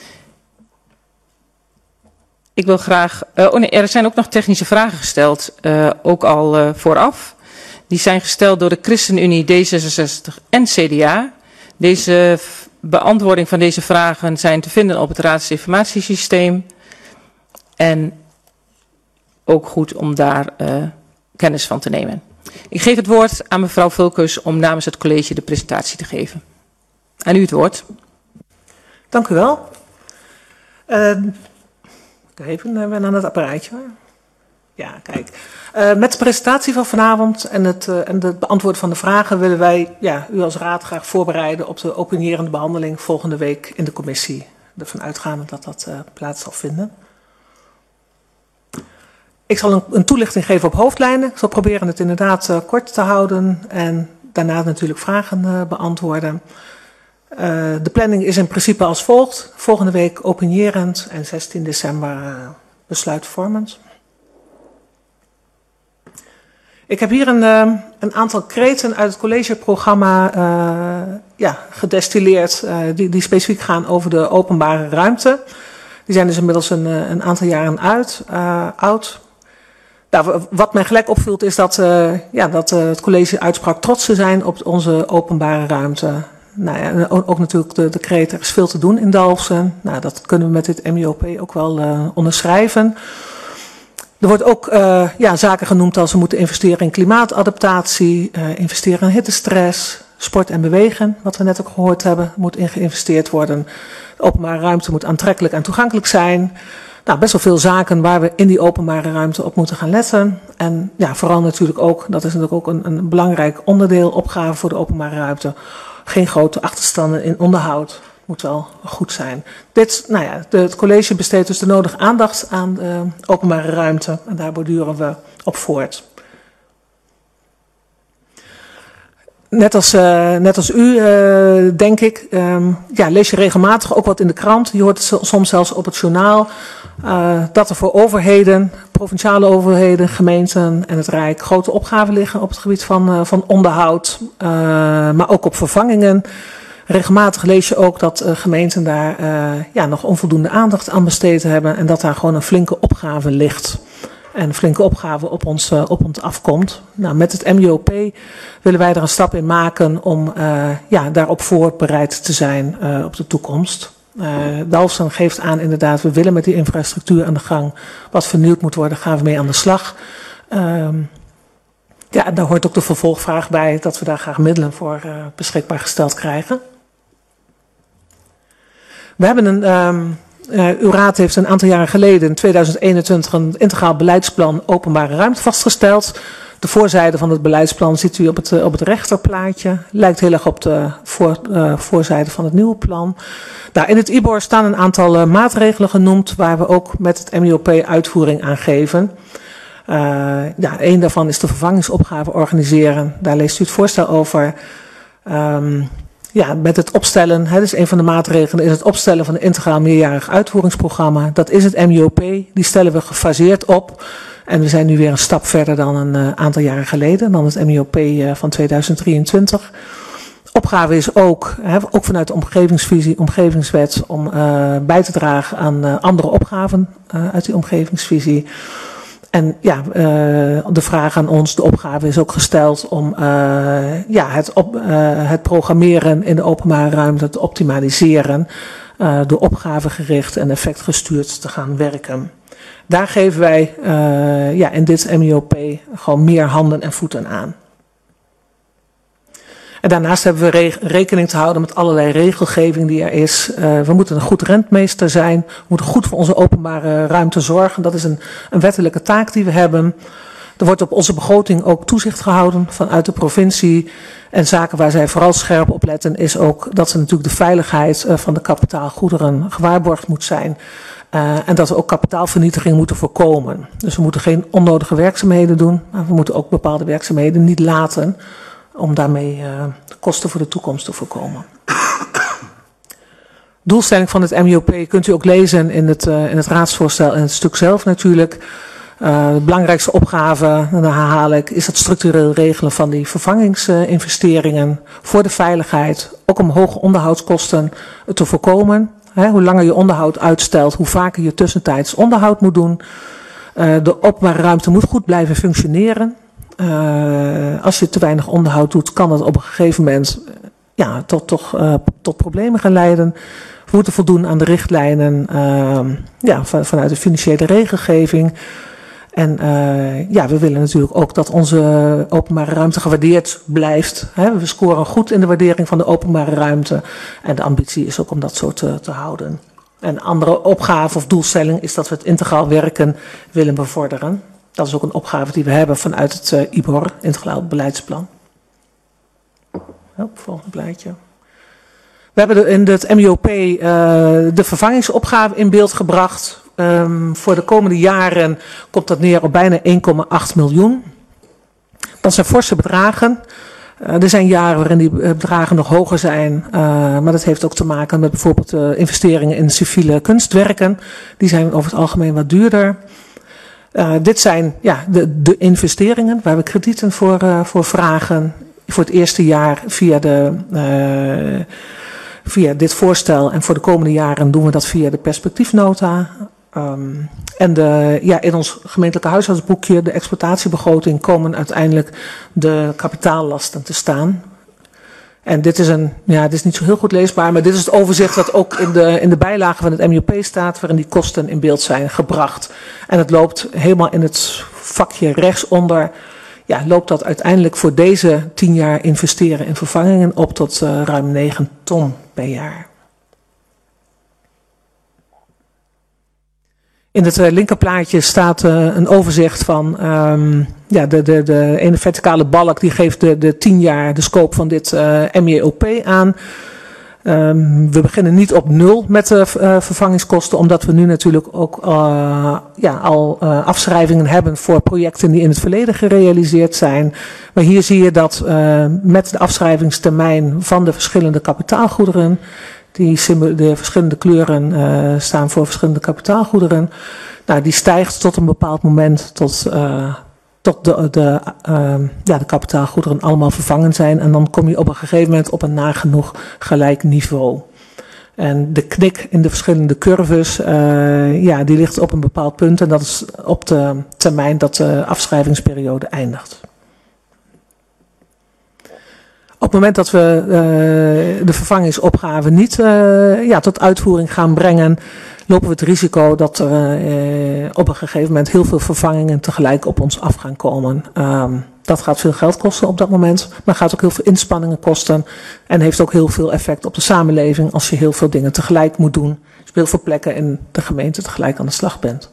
Ik wil graag, uh, oh nee, er zijn ook nog technische vragen gesteld, uh, ook al uh, vooraf. Die zijn gesteld door de ChristenUnie, D zesenzestig en C D A. Deze beantwoording van deze vragen zijn te vinden op het raadsinformatiesysteem. En ook goed om daar uh, kennis van te nemen. Ik geef het woord aan mevrouw Vulkers om namens het college de presentatie te geven. Aan u het woord. Dank u wel. Uh, even uh, aan het apparaatje. Ja, kijk. Uh, met de presentatie van vanavond en het, uh, en het beantwoorden van de vragen willen wij ja, u als raad graag voorbereiden op de opinierende behandeling volgende week in de commissie. Ervan uitgaande dat dat uh, plaats zal vinden. Ik zal een, een toelichting geven op hoofdlijnen. Ik zal proberen het inderdaad uh, kort te houden en daarna natuurlijk vragen uh, beantwoorden. Uh, de planning is in principe als volgt. Volgende week opinierend en zestien december uh, besluitvormend. Ik heb hier een, uh, een aantal kreten uit het collegeprogramma uh, ja, gedestilleerd uh, die, die specifiek gaan over de openbare ruimte. Die zijn dus inmiddels een, een aantal jaren uit, uh, oud. Nou, wat mij gelijk opviel is dat, uh, ja, dat uh, het college uitsprak trots te zijn op onze openbare ruimte. Nou ja, ook, ook natuurlijk de, de kreet, er is veel te doen in Dalfsen. Nou, dat kunnen we met dit M J O P ook wel uh, onderschrijven. Er wordt ook uh, ja, zaken genoemd als we moeten investeren in klimaatadaptatie, uh, investeren in hittestress, sport en bewegen, wat we net ook gehoord hebben, moet in geïnvesteerd worden. De openbare ruimte moet aantrekkelijk en toegankelijk zijn. Nou, best wel veel zaken waar we in die openbare ruimte op moeten gaan letten. En ja, vooral natuurlijk ook, dat is natuurlijk ook een, een belangrijk onderdeel, opgave voor de openbare ruimte. Geen grote achterstanden in onderhoud. Moet wel goed zijn. Dit, nou ja, de, het college besteedt dus de nodige aandacht aan de openbare ruimte. En daar borduren we op voort. net als, uh, net als u, uh, denk ik, um, ja, lees je regelmatig ook wat in de krant. Je hoort het soms zelfs op het journaal. Uh, dat er voor overheden, provinciale overheden, gemeenten en het Rijk grote opgaven liggen op het gebied van, uh, van onderhoud. Uh, maar ook op vervangingen. Regelmatig lees je ook dat uh, gemeenten daar uh, ja, nog onvoldoende aandacht aan besteed hebben. En dat daar gewoon een flinke opgave ligt. En een flinke opgave op ons, uh, op ons afkomt. Nou, met het M J O P willen wij er een stap in maken om uh, ja, daarop voorbereid te zijn uh, op de toekomst. Uh, Dalfsen geeft aan inderdaad, we willen met die infrastructuur aan de gang. Wat vernieuwd moet worden, gaan we mee aan de slag. Uh, ja, daar hoort ook de vervolgvraag bij dat we daar graag middelen voor uh, beschikbaar gesteld krijgen. We hebben een... Um, Uh, uw raad heeft een aantal jaren geleden, in tweeduizend eenentwintig, een integraal beleidsplan openbare ruimte vastgesteld. De voorzijde van het beleidsplan ziet u op het, uh, op het rechterplaatje. Lijkt heel erg op de voor, uh, voorzijde van het nieuwe plan. Nou, in het I B O R staan een aantal uh, maatregelen genoemd waar we ook met het M J O P uitvoering aan geven. Uh, ja, een daarvan is de vervangingsopgave organiseren. Daar leest u het voorstel over. Um, Ja, met het opstellen, hè, dus een van de maatregelen is het opstellen van een integraal meerjarig uitvoeringsprogramma. Dat is het M J O P, die stellen we gefaseerd op. En we zijn nu weer een stap verder dan een uh, aantal jaren geleden, dan het M J O P uh, van tweeduizend drieëntwintig. Opgave is ook, hè, ook vanuit de omgevingsvisie, omgevingswet, om uh, bij te dragen aan uh, andere opgaven uh, uit die omgevingsvisie. En ja, uh, de vraag aan ons, de opgave is ook gesteld om uh, ja, het, op, uh, het programmeren in de openbare ruimte te optimaliseren. Uh, door opgavegericht en effectgestuurd te gaan werken. Daar geven wij uh, ja, in dit M J O P gewoon meer handen en voeten aan. En daarnaast hebben we re rekening te houden met allerlei regelgeving die er is. Uh, we moeten een goed rentmeester zijn. We moeten goed voor onze openbare ruimte zorgen. Dat is een, een wettelijke taak die we hebben. Er wordt op onze begroting ook toezicht gehouden vanuit de provincie. En zaken waar zij vooral scherp op letten is ook dat ze natuurlijk de veiligheid uh, van de kapitaalgoederen gewaarborgd moet zijn. Uh, en dat we ook kapitaalvernietiging moeten voorkomen. Dus we moeten geen onnodige werkzaamheden doen. Maar we moeten ook bepaalde werkzaamheden niet laten. Om daarmee uh, de kosten voor de toekomst te voorkomen. Doelstelling van het M J O P kunt u ook lezen in het, uh, in het raadsvoorstel en het stuk zelf natuurlijk. Uh, de belangrijkste opgave, dan herhaal ik, is het structureel regelen van die vervangingsinvesteringen uh, voor de veiligheid. Ook om hoge onderhoudskosten te voorkomen. He, hoe langer je onderhoud uitstelt, hoe vaker je tussentijds onderhoud moet doen. Uh, de openbare ruimte moet goed blijven functioneren. Uh, als je te weinig onderhoud doet, kan dat op een gegeven moment uh, ja, tot, toch, uh, tot problemen gaan leiden. We moeten voldoen aan de richtlijnen uh, ja, van, vanuit de financiële regelgeving. En uh, ja, we willen natuurlijk ook dat onze openbare ruimte gewaardeerd blijft. Hè. We scoren goed in de waardering van de openbare ruimte. En de ambitie is ook om dat zo te, te houden. Een andere opgave of doelstelling is dat we het integraal werken willen bevorderen. Dat is ook een opgave die we hebben vanuit het uh, I B O R, integraal beleidsplan. Oh, volgende plaatje. We hebben de, in het M J O P uh, de vervangingsopgave in beeld gebracht. Um, voor de komende jaren komt dat neer op bijna één komma acht miljoen. Dat zijn forse bedragen. Uh, er zijn jaren waarin die bedragen nog hoger zijn. Uh, maar dat heeft ook te maken met bijvoorbeeld uh, investeringen in civiele kunstwerken. Die zijn over het algemeen wat duurder. Uh, dit zijn ja, de, de investeringen waar we kredieten voor, uh, voor vragen. Voor het eerste jaar via, de, uh, via dit voorstel. En voor de komende jaren doen we dat via de perspectiefnota. Um, en de, ja, in ons gemeentelijke huishoudboekje, de exploitatiebegroting, komen uiteindelijk de kapitaallasten te staan. En dit is een, ja, dit is niet zo heel goed leesbaar, maar dit is het overzicht dat ook in de, in de bijlage van het M J O P staat, waarin die kosten in beeld zijn gebracht. En het loopt helemaal in het vakje rechtsonder, ja, loopt dat uiteindelijk voor deze tien jaar investeren in vervangingen op tot uh, ruim negen ton per jaar. In het uh, linkerplaatje staat uh, een overzicht van um, ja, de, de, de ene verticale balk die geeft de, de tien jaar de scope van dit uh, M J O P aan. Um, we beginnen niet op nul met de uh, vervangingskosten, omdat we nu natuurlijk ook uh, ja, al uh, afschrijvingen hebben voor projecten die in het verleden gerealiseerd zijn. Maar hier zie je dat uh, met de afschrijvingstermijn van de verschillende kapitaalgoederen, die de verschillende kleuren uh, staan voor verschillende kapitaalgoederen, nou, die stijgt tot een bepaald moment tot... Uh, tot de, de, uh, ja, de kapitaalgoederen allemaal vervangen zijn. En dan kom je op een gegeven moment op een nagenoeg gelijk niveau. En de knik in de verschillende curves, uh, ja, die ligt op een bepaald punt. En dat is op de termijn dat de afschrijvingsperiode eindigt. Op het moment dat we uh, de vervangingsopgave niet uh, ja, tot uitvoering gaan brengen, lopen we het risico dat er uh, op een gegeven moment heel veel vervangingen tegelijk op ons af gaan komen. Um, dat gaat veel geld kosten op dat moment, maar gaat ook heel veel inspanningen kosten en heeft ook heel veel effect op de samenleving als je heel veel dingen tegelijk moet doen. Dus op heel veel plekken in de gemeente tegelijk aan de slag bent.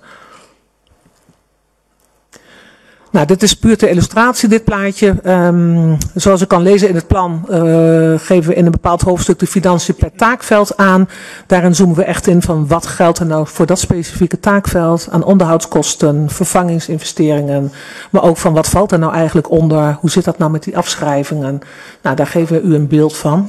Nou, dit is puur ter illustratie, dit plaatje. Um, zoals u kan lezen in het plan uh, geven we in een bepaald hoofdstuk de financiën per taakveld aan. Daarin zoomen we echt in van wat geldt er nou voor dat specifieke taakveld aan onderhoudskosten, vervangingsinvesteringen. Maar ook van wat valt er nou eigenlijk onder, hoe zit dat nou met die afschrijvingen. Nou, daar geven we u een beeld van.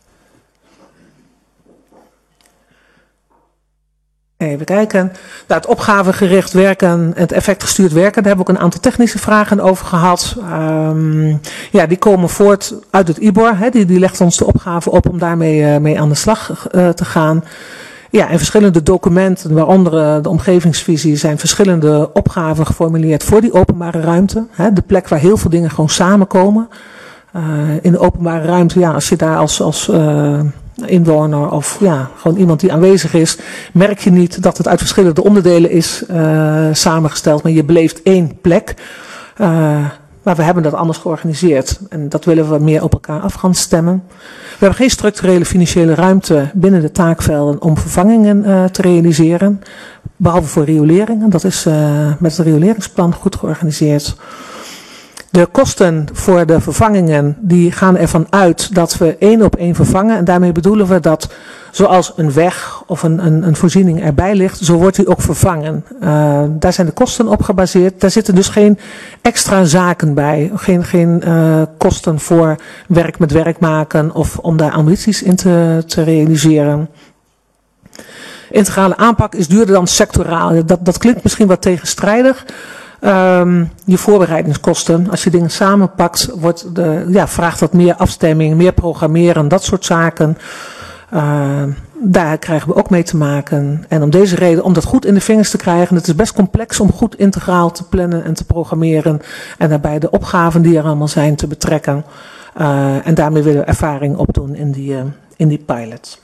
Even kijken. Nou, het opgavegericht werken, het effectgestuurd werken, daar hebben we ook een aantal technische vragen over gehad. Um, ja, die komen voort uit het I B O R. Hè, die, die legt ons de opgave op om daarmee uh, mee aan de slag uh, te gaan. Ja, en verschillende documenten, waaronder uh, de omgevingsvisie, zijn verschillende opgaven geformuleerd voor die openbare ruimte. Hè, de plek waar heel veel dingen gewoon samenkomen. Uh, in de openbare ruimte, ja, als je daar als... als uh, inwoner of ja, gewoon iemand die aanwezig is, merk je niet dat het uit verschillende onderdelen is uh, samengesteld, maar je beleeft één plek. Uh, maar we hebben dat anders georganiseerd en dat willen we meer op elkaar af gaan stemmen. We hebben geen structurele financiële ruimte binnen de taakvelden om vervangingen uh, te realiseren, behalve voor rioleringen. Dat is uh, met het rioleringsplan goed georganiseerd. De kosten voor de vervangingen die gaan ervan uit dat we één op één vervangen. En daarmee bedoelen we dat zoals een weg of een, een, een voorziening erbij ligt, zo wordt die ook vervangen. Uh, daar zijn de kosten op gebaseerd. Daar zitten dus geen extra zaken bij. Geen, geen uh, kosten voor werk met werk maken of om daar ambities in te, te realiseren. Integrale aanpak is duurder dan sectoraal. Dat, dat klinkt misschien wat tegenstrijdig. Um, je voorbereidingskosten, als je dingen samenpakt, wordt de, ja, vraagt dat meer afstemming, meer programmeren, dat soort zaken. Uh, daar krijgen we ook mee te maken. En om deze reden, om dat goed in de vingers te krijgen, het is best complex om goed integraal te plannen en te programmeren. En daarbij de opgaven die er allemaal zijn te betrekken. Uh, en daarmee willen we ervaring opdoen in die, uh, in die pilot.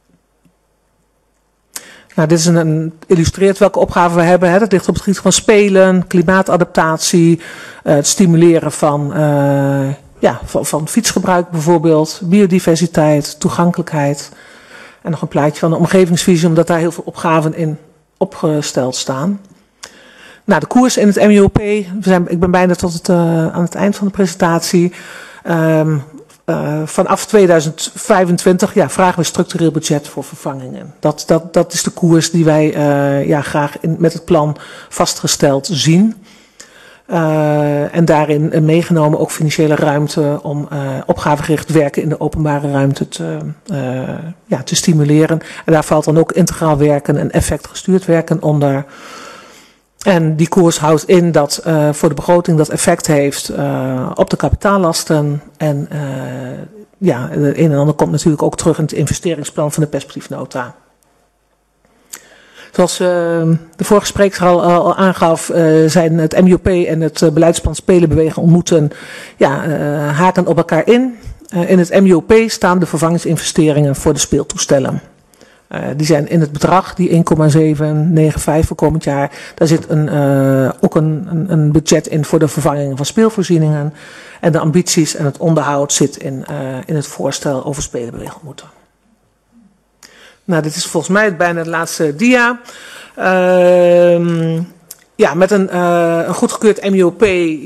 Nou, dit is een, een illustreert welke opgaven we hebben. Hè. Dat ligt op het gebied van spelen, klimaatadaptatie, uh, het stimuleren van, uh, ja, van, van fietsgebruik bijvoorbeeld, biodiversiteit, toegankelijkheid. En nog een plaatje van de omgevingsvisie, omdat daar heel veel opgaven in opgesteld staan. Nou, de koers in het M I O P, we zijn, ik ben bijna tot het, uh, aan het eind van de presentatie. Um, Uh, vanaf tweeduizend vijfentwintig ja, vragen we structureel budget voor vervangingen. Dat, dat, dat is de koers die wij uh, ja, graag in, met het plan vastgesteld zien. Uh, en daarin uh, meegenomen ook financiële ruimte om uh, opgavegericht werken in de openbare ruimte te, uh, ja, te stimuleren. En daar valt dan ook integraal werken en effectgestuurd werken onder. En die koers houdt in dat uh, voor de begroting dat effect heeft uh, op de kapitaallasten. En uh, ja, het een en ander komt natuurlijk ook terug in het investeringsplan van de perspectiefnota. Zoals uh, de vorige spreker al, al aangaf, uh, zijn het M I O P en het uh, beleidsplan Spelen, Bewegen, Ontmoeten ja, uh, haken op elkaar in. Uh, in het M I O P staan de vervangingsinvesteringen voor de speeltoestellen. Uh, die zijn in het bedrag, die één komma zeven negen vijf voor komend jaar. Daar zit een, uh, ook een, een, een budget in voor de vervanging van speelvoorzieningen. En de ambities en het onderhoud zit in, uh, in het voorstel over spelen, bewegen, moeten. Nou, dit is volgens mij bijna het laatste dia. Uh, ja, met een, uh, een goedgekeurd M I O P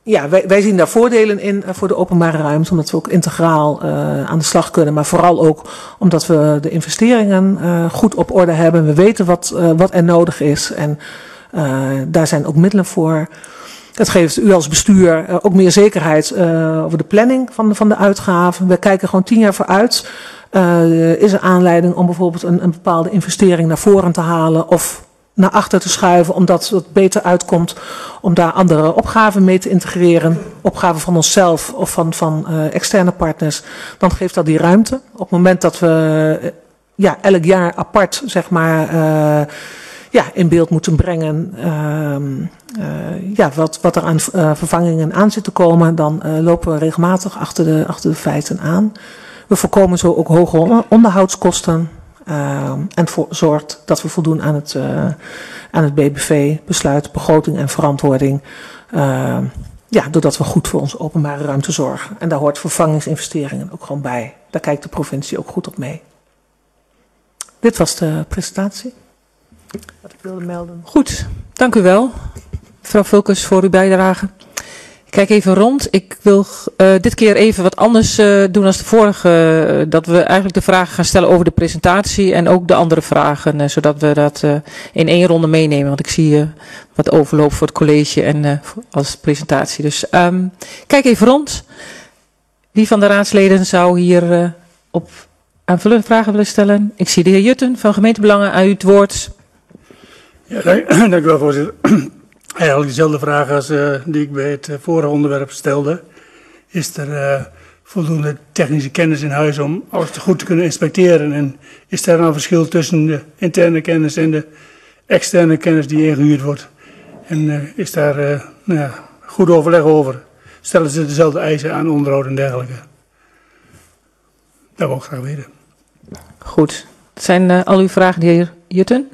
Ja, wij, wij zien daar voordelen in uh, voor de openbare ruimte, omdat we ook integraal uh, aan de slag kunnen. Maar vooral ook omdat we de investeringen uh, goed op orde hebben. We weten wat, uh, wat er nodig is en uh, daar zijn ook middelen voor. Het geeft u als bestuur uh, ook meer zekerheid uh, over de planning van de, van de uitgaven. We kijken gewoon tien jaar vooruit. Uh, is er aanleiding om bijvoorbeeld een, een bepaalde investering naar voren te halen of naar achter te schuiven, omdat het beter uitkomt om daar andere opgaven mee te integreren, opgaven van onszelf of van, van uh, externe partners, dan geeft dat die ruimte. Op het moment dat we uh, ja, elk jaar apart zeg maar, uh, ja, in beeld moeten brengen uh, uh, ja, wat, wat er aan uh, vervangingen aan zit te komen, dan uh, lopen we regelmatig achter de, achter de feiten aan. We voorkomen zo ook hoge onderhoudskosten. Uh, en voor, zorgt dat we voldoen aan het, uh, aan het B B V, besluit, begroting en verantwoording. Uh, ja, doordat we goed voor onze openbare ruimte zorgen. En daar hoort vervangingsinvesteringen ook gewoon bij. Daar kijkt de provincie ook goed op mee. Dit was de presentatie. Wat ik wilde melden. Goed, dank u wel. Mevrouw Vulkes voor uw bijdrage. Ik kijk even rond. Ik wil uh, dit keer even wat anders uh, doen dan de vorige. Uh, dat we eigenlijk de vragen gaan stellen over de presentatie en ook de andere vragen. Uh, zodat we dat uh, in één ronde meenemen. Want ik zie uh, wat overloop voor het college en uh, als presentatie. Dus um, kijk even rond. Wie van de raadsleden zou hier uh, op aanvullende vragen willen stellen? Ik zie de heer Jutten van Gemeentebelangen aan u het woord. Ja, dank, dank u wel, voorzitter. Eigenlijk dezelfde vraag als uh, die ik bij het uh, vorige onderwerp stelde. Is er uh, voldoende technische kennis in huis om alles te goed te kunnen inspecteren? En is daar een verschil tussen de interne kennis en de externe kennis die ingehuurd wordt? En uh, is daar uh, nou ja, goed overleg over? Stellen ze dezelfde eisen aan onderhoud en dergelijke? Dat wil ik graag weten. Goed. Dat zijn uh, al uw vragen, de heer Jutten?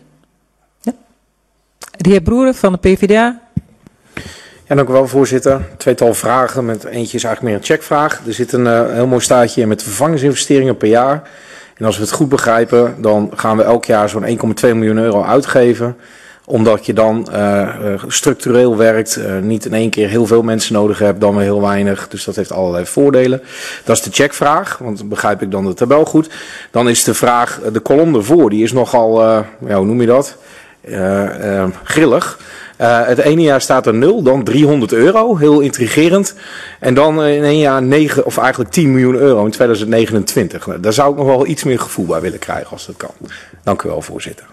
De heer Broeren van de P V D A. Ja, dank u wel, voorzitter. Tweetal vragen. Met eentje is eigenlijk meer een checkvraag. Er zit een uh, heel mooi staatje in met vervangingsinvesteringen per jaar. En als we het goed begrijpen, dan gaan we elk jaar zo'n één komma twee miljoen euro uitgeven. Omdat je dan uh, structureel werkt, uh, niet in één keer heel veel mensen nodig hebt, dan weer heel weinig. Dus dat heeft allerlei voordelen. Dat is de checkvraag, want dan begrijp ik dan de tabel goed. Dan is de vraag, de kolom ervoor, die is nogal, uh, ja, hoe noem je dat? Uh, uh, grillig. Uh, het ene jaar staat er nul, dan driehonderd euro, heel intrigerend. En dan uh, in één jaar negen of eigenlijk tien miljoen euro in tweeduizend negenentwintig. Nou, daar zou ik nog wel iets meer gevoel bij willen krijgen als dat kan. Dank u wel, voorzitter.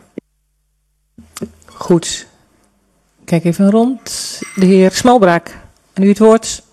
Goed. Kijk even rond. De heer Smalbraak, aan u het woord.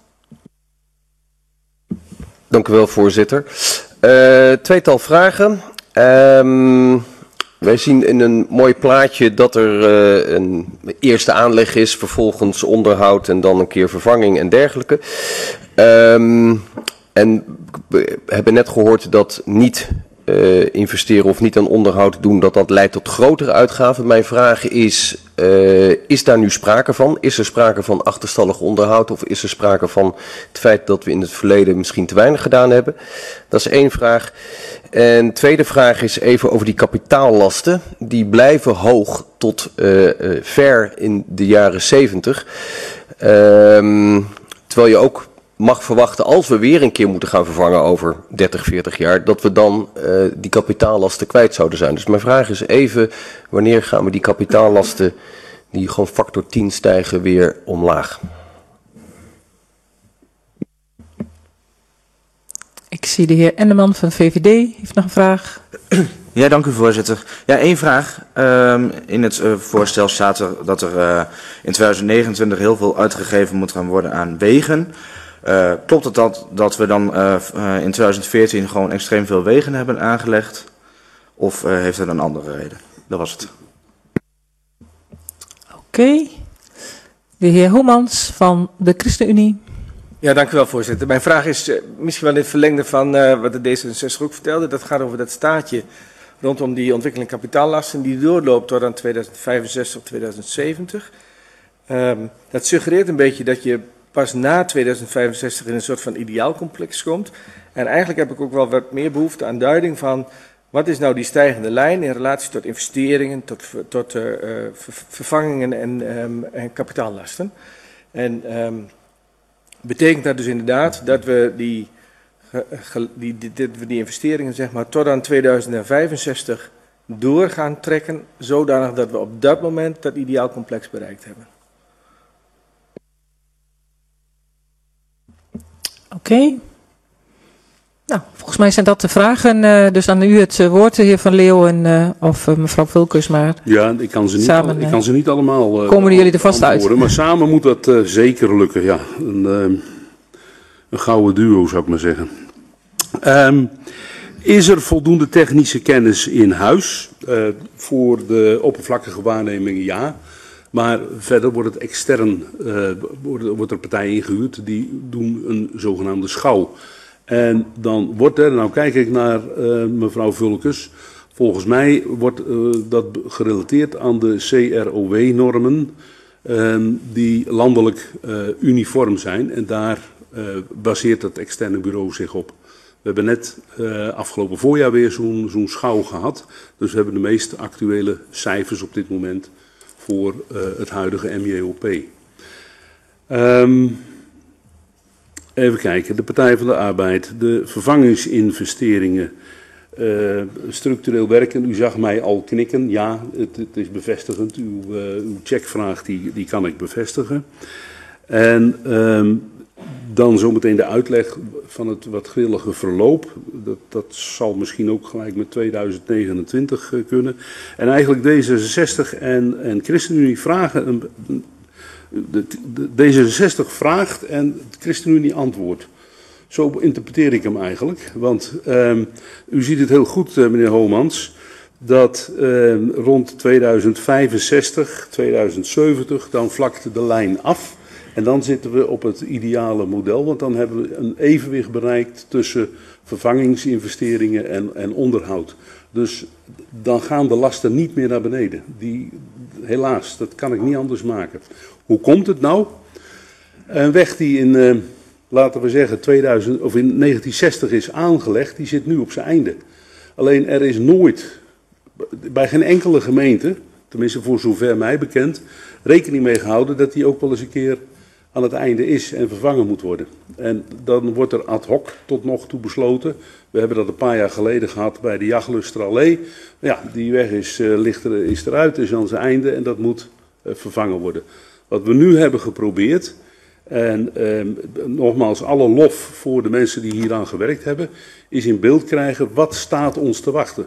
Dank u wel, voorzitter. Uh, tweetal vragen. Um... Wij zien in een mooi plaatje dat er uh, een eerste aanleg is, vervolgens onderhoud en dan een keer vervanging en dergelijke. Um, en we hebben net gehoord dat niet uh, investeren of niet aan onderhoud doen, dat dat leidt tot grotere uitgaven. Mijn vraag is, uh, is daar nu sprake van? Is er sprake van achterstallig onderhoud of is er sprake van het feit dat we in het verleden misschien te weinig gedaan hebben? Dat is één vraag. En tweede vraag is even over die kapitaallasten. Die blijven hoog tot uh, uh, ver in de jaren zeventig. Um, terwijl je ook mag verwachten, als we weer een keer moeten gaan vervangen over dertig, veertig jaar, dat we dan uh, die kapitaallasten kwijt zouden zijn. Dus mijn vraag is even, wanneer gaan we die kapitaallasten, die gewoon factor tien stijgen, weer omlaag? Ik zie de heer Enderman van V V D heeft nog een vraag. Ja, dank u, voorzitter. Ja, één vraag. Um, in het uh, voorstel staat er dat er uh, in tweeduizend negenentwintig heel veel uitgegeven moet gaan worden aan wegen. Uh, klopt het dat, dat we dan uh, uh, in tweeduizend veertien gewoon extreem veel wegen hebben aangelegd? Of uh, heeft dat een andere reden? Dat was het. Oké. Okay. De heer Homans van de ChristenUnie. Ja, dank u wel, voorzitter. Mijn vraag is uh, misschien wel in het verlengde van uh, wat de D zesenzestig ook vertelde. Dat gaat over dat staatje rondom die ontwikkeling kapitaallasten die doorloopt tot aan tweeduizend vijfenzestig of tweeduizend zeventig. Um, dat suggereert een beetje dat je pas na tweeduizend vijfenzestig in een soort van ideaalcomplex komt. En eigenlijk heb ik ook wel wat meer behoefte aan duiding van wat is nou die stijgende lijn in relatie tot investeringen, tot, tot uh, vervangingen en, um, en kapitaallasten. En um, betekent dat dus inderdaad dat we die, die, die, die, die investeringen zeg maar, tot aan tweeduizend vijfenzestig door gaan trekken, zodanig dat we op dat moment dat ideaal complex bereikt hebben. Oké. Okay. Nou, volgens mij zijn dat de vragen. Uh, dus aan u het uh, woord, de heer Van Leeuwen uh, of uh, mevrouw Vulkes. Maar ja, ik kan ze niet, samen, al, ik kan ze niet allemaal uh, komen jullie er vast antwoorden, uit. Maar samen moet dat uh, zeker lukken. Ja, een, uh, een gouden duo zou ik maar zeggen. Um, is er voldoende technische kennis in huis? Uh, voor de oppervlakkige waarnemingen ja. Maar verder wordt het extern, uh, wordt, wordt er partijen ingehuurd die doen een zogenaamde schouw. En dan wordt er, nou kijk ik naar uh, mevrouw Vulkes, volgens mij wordt uh, dat gerelateerd aan de C R O W-normen uh, die landelijk uh, uniform zijn. En daar uh, baseert het externe bureau zich op. We hebben net uh, afgelopen voorjaar weer zo'n zo'n schouw gehad. Dus we hebben de meest actuele cijfers op dit moment voor uh, het huidige M J O P. Um, even kijken, de Partij van de Arbeid, de vervangingsinvesteringen, uh, structureel werken. U zag mij al knikken, ja, het, het is bevestigend. Uw, uh, uw checkvraag die, die kan ik bevestigen. En um, dan zometeen de uitleg van het wat grillige verloop. Dat, dat zal misschien ook gelijk met tweeduizend negenentwintig uh, kunnen. En eigenlijk D zesenzestig en, en ChristenUnie vragen... Een, de, de, D zesenzestig vraagt en de ChristenUnie antwoordt. Zo interpreteer ik hem eigenlijk. Want um, u ziet het heel goed, uh, meneer Homans, dat uh, rond tweeduizend vijfenzestig, tweeduizend zeventig, dan vlakt de lijn af. En dan zitten we op het ideale model, want dan hebben we een evenwicht bereikt tussen vervangingsinvesteringen en, en onderhoud. Dus dan gaan de lasten niet meer naar beneden. Die, helaas, dat kan ik niet anders maken. Hoe komt het nou? Een weg die in, uh, laten we zeggen, tweeduizend, of in negentien zestig is aangelegd, die zit nu op zijn einde. Alleen er is nooit, bij geen enkele gemeente, tenminste voor zover mij bekend, rekening mee gehouden dat die ook wel eens een keer aan het einde is en vervangen moet worden. En dan wordt er ad hoc tot nog toe besloten. We hebben dat een paar jaar geleden gehad bij de Jachtlusterallee. Ja, die weg is, uh, ligt er, is eruit, is aan zijn einde en dat moet uh, vervangen worden. Wat we nu hebben geprobeerd, en uh, nogmaals alle lof voor de mensen die hieraan gewerkt hebben, is in beeld krijgen wat staat ons te wachten.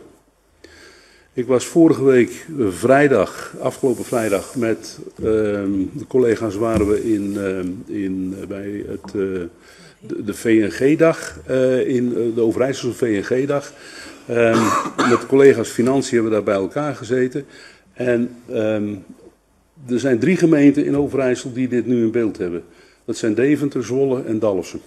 Ik was vorige week uh, vrijdag, afgelopen vrijdag, met uh, de collega's waren we in, uh, in, uh, bij het, uh, de, de V N G-dag, uh, in uh, de Overijsselse V N G-dag. Um, met de collega's Financiën hebben we daar bij elkaar gezeten. En um, er zijn drie gemeenten in Overijssel die dit nu in beeld hebben. Dat zijn Deventer, Zwolle en Dalfsen.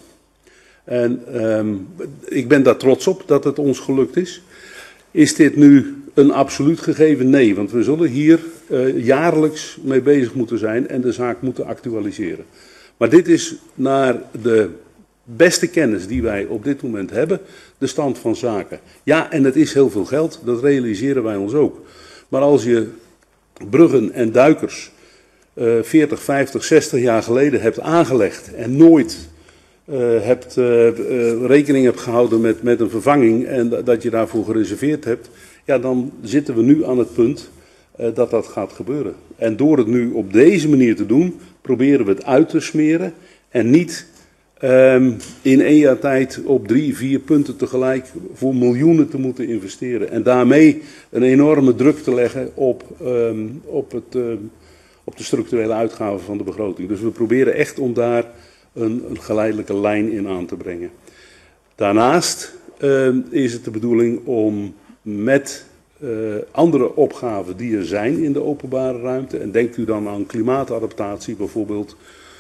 En um, ik ben daar trots op dat het ons gelukt is. Is dit nu een absoluut gegeven? Nee, want we zullen hier uh, jaarlijks mee bezig moeten zijn en de zaak moeten actualiseren. Maar dit is naar de beste kennis die wij op dit moment hebben, de stand van zaken. Ja, en het is heel veel geld, dat realiseren wij ons ook. Maar als je bruggen en duikers uh, veertig, vijftig, zestig jaar geleden hebt aangelegd en nooit uh, hebt, uh, uh, rekening hebt gehouden met, met een vervanging en d- dat je daarvoor gereserveerd hebt, ja, dan zitten we nu aan het punt uh, dat dat gaat gebeuren. En door het nu op deze manier te doen, proberen we het uit te smeren en niet um, in één jaar tijd op drie, vier punten tegelijk voor miljoenen te moeten investeren. En daarmee een enorme druk te leggen op, um, op, het, um, op de structurele uitgaven van de begroting. Dus we proberen echt om daar een, een geleidelijke lijn in aan te brengen. Daarnaast um, is het de bedoeling om met uh, andere opgaven die er zijn in de openbare ruimte, en denkt u dan aan klimaatadaptatie bijvoorbeeld,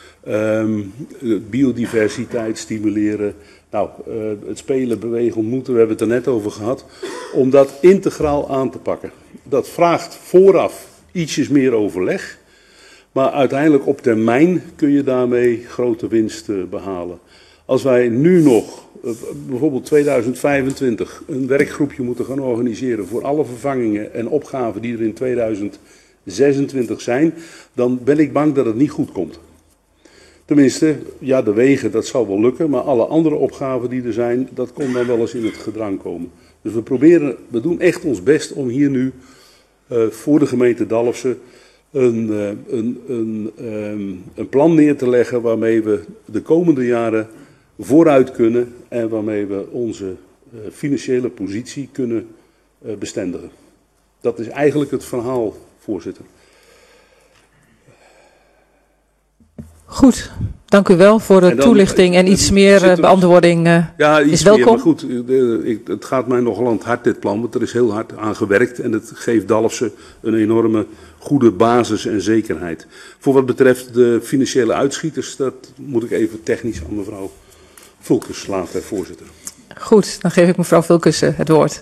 um, biodiversiteit stimuleren, nou, uh, het spelen, bewegen, ontmoeten, we hebben het er net over gehad, om dat integraal aan te pakken. Dat vraagt vooraf ietsjes meer overleg, maar uiteindelijk op termijn kun je daarmee grote winst uh, behalen. Als wij nu nog, bijvoorbeeld tweeduizend vijfentwintig, een werkgroepje moeten gaan organiseren voor alle vervangingen en opgaven die er in tweeduizend zesentwintig zijn, dan ben ik bang dat het niet goed komt. Tenminste, ja, de wegen, dat zal wel lukken, maar alle andere opgaven die er zijn, dat kon dan wel eens in het gedrang komen. Dus we proberen, we doen echt ons best om hier nu uh, voor de gemeente Dalfsen een, uh, een, een, um, een plan neer te leggen waarmee we de komende jaren vooruit kunnen en waarmee we onze uh, financiële positie kunnen uh, bestendigen. Dat is eigenlijk het verhaal, voorzitter. Goed, dank u wel voor de dan, toelichting en iets meer uh, beantwoording uh, ja, iets is welkom. Meer, maar goed, ik, het gaat mij nogal aan het hart dit plan, want er is heel hard aan gewerkt en het geeft Dalfsen een enorme goede basis en zekerheid. Voor wat betreft de financiële uitschieters, dat moet ik even technisch aan mevrouw Vulkes laten, voorzitter. Goed, dan geef ik mevrouw Vulkes uh, het woord.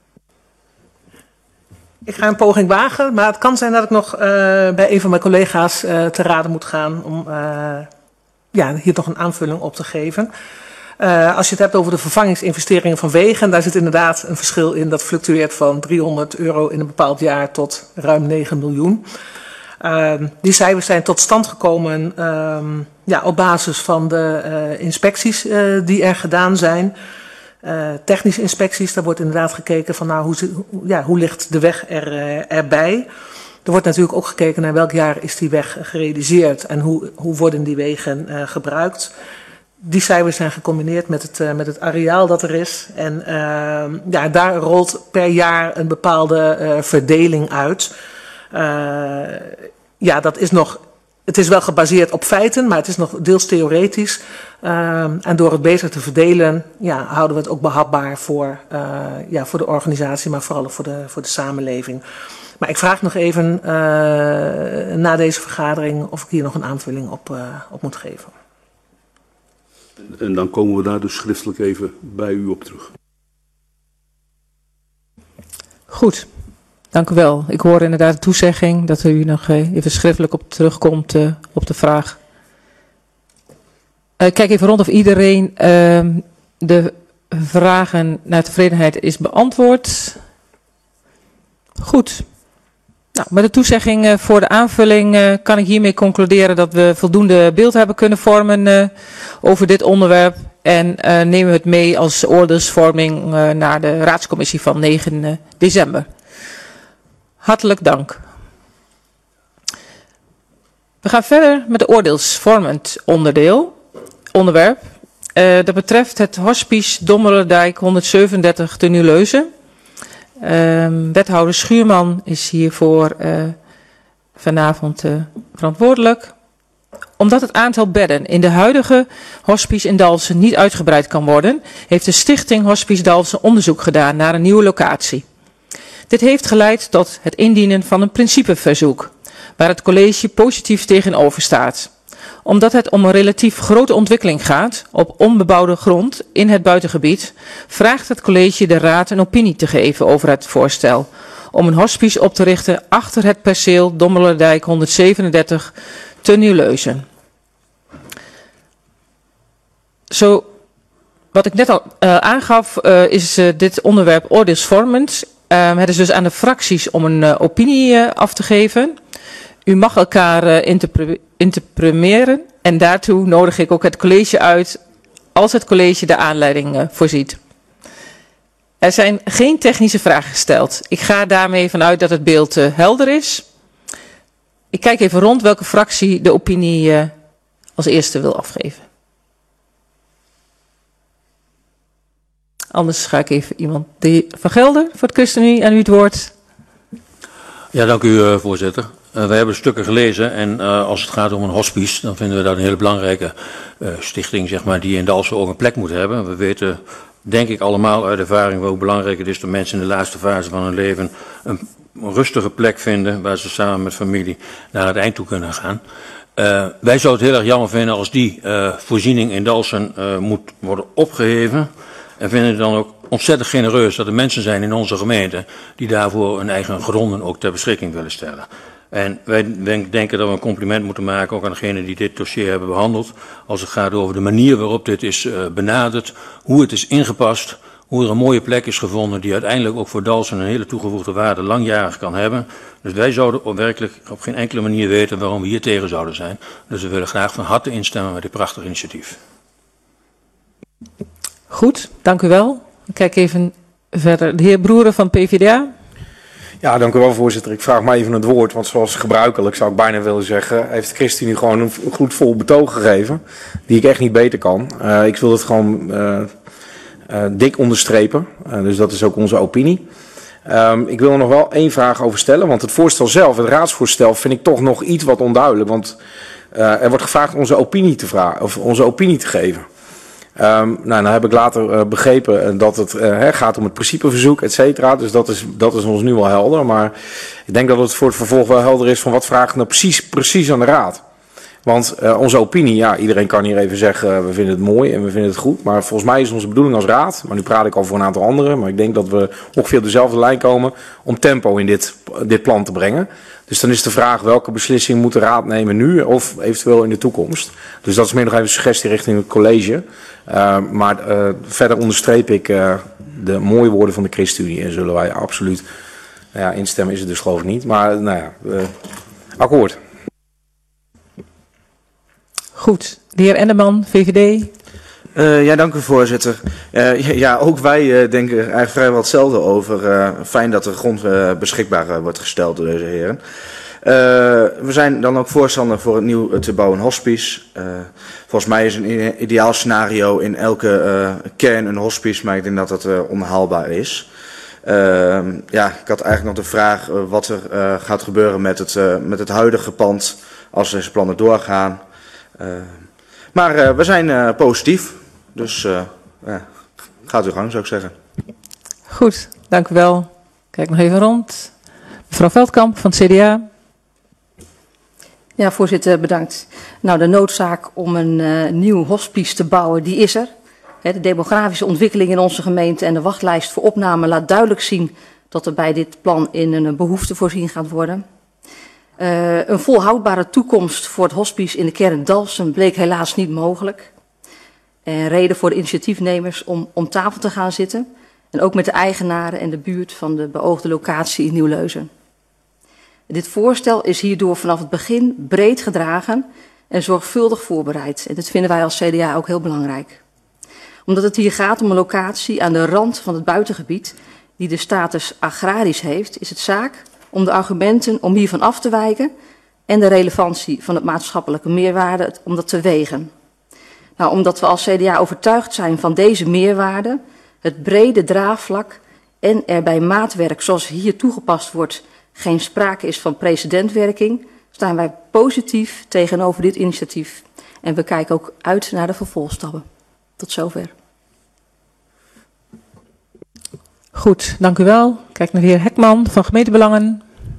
Ik ga een poging wagen, maar het kan zijn dat ik nog uh, bij een van mijn collega's uh, te raden moet gaan om uh, ja, hier nog een aanvulling op te geven. Uh, als je het hebt over de vervangingsinvesteringen van wegen, daar zit inderdaad een verschil in. Dat fluctueert van driehonderd euro in een bepaald jaar tot ruim negen miljoen. Uh, die cijfers zijn tot stand gekomen uh, ja, op basis van de uh, inspecties uh, die er gedaan zijn. Uh, technische inspecties, daar wordt inderdaad gekeken van nou, hoe, ja, hoe ligt de weg er, uh, erbij. Er wordt natuurlijk ook gekeken naar welk jaar is die weg gerealiseerd en hoe, hoe worden die wegen uh, gebruikt. Die cijfers zijn gecombineerd met het, uh, met het areaal dat er is. En uh, ja, daar rolt per jaar een bepaalde uh, verdeling uit. Uh, ja, dat is nog... Het is wel gebaseerd op feiten, maar het is nog deels theoretisch. Uh, en door het beter te verdelen, ja, houden we het ook behapbaar voor, uh, ja, voor de organisatie, maar vooral ook voor de, voor de samenleving. Maar ik vraag nog even uh, na deze vergadering of ik hier nog een aanvulling op, uh, op moet geven. En dan komen we daar dus schriftelijk even bij u op terug. Goed. Dank u wel. Ik hoor inderdaad de toezegging dat u nog even schriftelijk op terugkomt uh, op de vraag. Uh, kijk even rond of iedereen uh, de vragen naar tevredenheid is beantwoord. Goed. Nou, met de toezegging uh, voor de aanvulling uh, kan ik hiermee concluderen dat we voldoende beeld hebben kunnen vormen uh, over dit onderwerp. En uh, nemen we het mee als oordeelsvorming uh, naar de raadscommissie van negen december. Hartelijk dank. We gaan verder met de oordeelsvormend onderdeel, onderwerp. Uh, dat betreft het hospice Dommelerdijk honderdzevenendertig te Nieuwleusen. Uh, wethouder Schuurman is hiervoor uh, vanavond uh, verantwoordelijk. Omdat het aantal bedden in de huidige hospice in Dalfsen niet uitgebreid kan worden, heeft de stichting Hospice Dalfsen onderzoek gedaan naar een nieuwe locatie. Dit heeft geleid tot het indienen van een principeverzoek, waar het college positief tegenover staat. Omdat het om een relatief grote ontwikkeling gaat, op onbebouwde grond in het buitengebied, vraagt het college de raad een opinie te geven over het voorstel om een hospice op te richten achter het perceel Dommelerdijk honderdzevenendertig te Nieuwleusen. Zo, wat ik net al uh, aangaf, uh, is uh, dit onderwerp oordeelsvormend. Uh, het is dus aan de fracties om een uh, opinie uh, af te geven. U mag elkaar uh, interpre interpreteren en daartoe nodig ik ook het college uit als het college de aanleiding uh, voorziet. Er zijn geen technische vragen gesteld. Ik ga daarmee vanuit dat het beeld uh, helder is. Ik kijk even rond welke fractie de opinie uh, als eerste wil afgeven. Anders ga ik even iemand... De heer Van Gelder voor het ChristenUnie, aan u het woord. Ja, dank u uh, voorzitter. Uh, wij hebben stukken gelezen en uh, als het gaat om een hospice, dan vinden we dat een hele belangrijke uh, stichting, zeg maar, die in Dalfsen ook een plek moet hebben. We weten, denk ik allemaal uit ervaring, hoe belangrijk het is dat mensen in de laatste fase van hun leven een, een rustige plek vinden waar ze samen met familie naar het eind toe kunnen gaan. Uh, wij zouden het heel erg jammer vinden als die uh, voorziening in Dalfsen uh, moet worden opgeheven. En vinden het dan ook ontzettend genereus dat er mensen zijn in onze gemeente die daarvoor hun eigen gronden ook ter beschikking willen stellen. En wij denken dat we een compliment moeten maken ook aan degenen die dit dossier hebben behandeld. Als het gaat over de manier waarop dit is uh, benaderd, hoe het is ingepast, hoe er een mooie plek is gevonden die uiteindelijk ook voor Dalfsen een hele toegevoegde waarde langjarig kan hebben. Dus wij zouden op werkelijk op geen enkele manier weten waarom we hier tegen zouden zijn. Dus we willen graag van harte instemmen met dit prachtig initiatief. Goed, dank u wel. Ik kijk even verder. De heer Broeren van P V D A. Ja, dank u wel, voorzitter. Ik vraag maar even het woord, want zoals gebruikelijk zou ik bijna willen zeggen, heeft Christine nu gewoon een goed vol betoog gegeven, die ik echt niet beter kan. Uh, ik wil het gewoon uh, uh, dik onderstrepen, uh, dus dat is ook onze opinie. Um, ik wil er nog wel één vraag over stellen, want het voorstel zelf, het raadsvoorstel, vind ik toch nog iets wat onduidelijk, want uh, er wordt gevraagd onze opinie te vragen, of onze opinie te geven. Um, nou, dan heb ik later uh, begrepen dat het uh, hè, gaat om het principeverzoek, et cetera. Dus dat is, dat is ons nu wel helder. Maar ik denk dat het voor het vervolg wel helder is van wat vraagt nou precies, precies aan de raad. Want uh, onze opinie, ja, iedereen kan hier even zeggen, uh, we vinden het mooi en we vinden het goed. Maar volgens mij is onze bedoeling als raad, maar nu praat ik al voor een aantal anderen. Maar ik denk dat we ongeveer op dezelfde lijn komen om tempo in dit, dit plan te brengen. Dus dan is de vraag welke beslissing moet de raad nemen nu of eventueel in de toekomst. Dus dat is meer nog even een suggestie richting het college. Uh, maar uh, verder onderstreep ik uh, de mooie woorden van de ChristenUnie en zullen wij absoluut, nou ja, instemmen is het dus geloof ik niet. Maar nou ja, uh, akkoord. Goed, de heer Enderman, V V D. Uh, ja, dank u voorzitter. Uh, ja, ja, ook wij uh, denken er eigenlijk vrijwel hetzelfde over. Uh, fijn dat er grond uh, beschikbaar uh, wordt gesteld door deze heren. Uh, we zijn dan ook voorstander voor het nieuw uh, te bouwen hospice. Uh, volgens mij is een ideaal scenario in elke uh, kern een hospice, maar ik denk dat dat uh, onhaalbaar is. Uh, ja, ik had eigenlijk nog de vraag uh, wat er uh, gaat gebeuren met het, uh, met het huidige pand als deze plannen doorgaan. Uh, maar uh, we zijn uh, positief, dus uh, ja, gaat uw gang zou ik zeggen. Goed, dank u wel. Kijk nog even rond. Mevrouw Veldkamp van het C D A. Ja, voorzitter, bedankt. Nou, de noodzaak om een uh, nieuw hospice te bouwen, die is er. He, de demografische ontwikkeling in onze gemeente en de wachtlijst voor opname laat duidelijk zien dat er bij dit plan in een behoefte voorzien gaat worden. Uh, een volhoudbare toekomst voor het hospice in de kern Dalfsen bleek helaas niet mogelijk. En reden voor de initiatiefnemers om om tafel te gaan zitten. En ook met de eigenaren en de buurt van de beoogde locatie in Nieuw-Leusen. Dit voorstel is hierdoor vanaf het begin breed gedragen en zorgvuldig voorbereid. En dat vinden wij als C D A ook heel belangrijk. Omdat het hier gaat om een locatie aan de rand van het buitengebied die de status agrarisch heeft, is het zaak om de argumenten om hiervan af te wijken en de relevantie van het maatschappelijke meerwaarde om dat te wegen. Nou, omdat we als C D A overtuigd zijn van deze meerwaarde, het brede draagvlak en er bij maatwerk zoals hier toegepast wordt geen sprake is van precedentwerking, staan wij positief tegenover dit initiatief. En we kijken ook uit naar de vervolgstappen. Tot zover. Goed, dank u wel. Kijk naar de heer Hekman van Gemeentebelangen.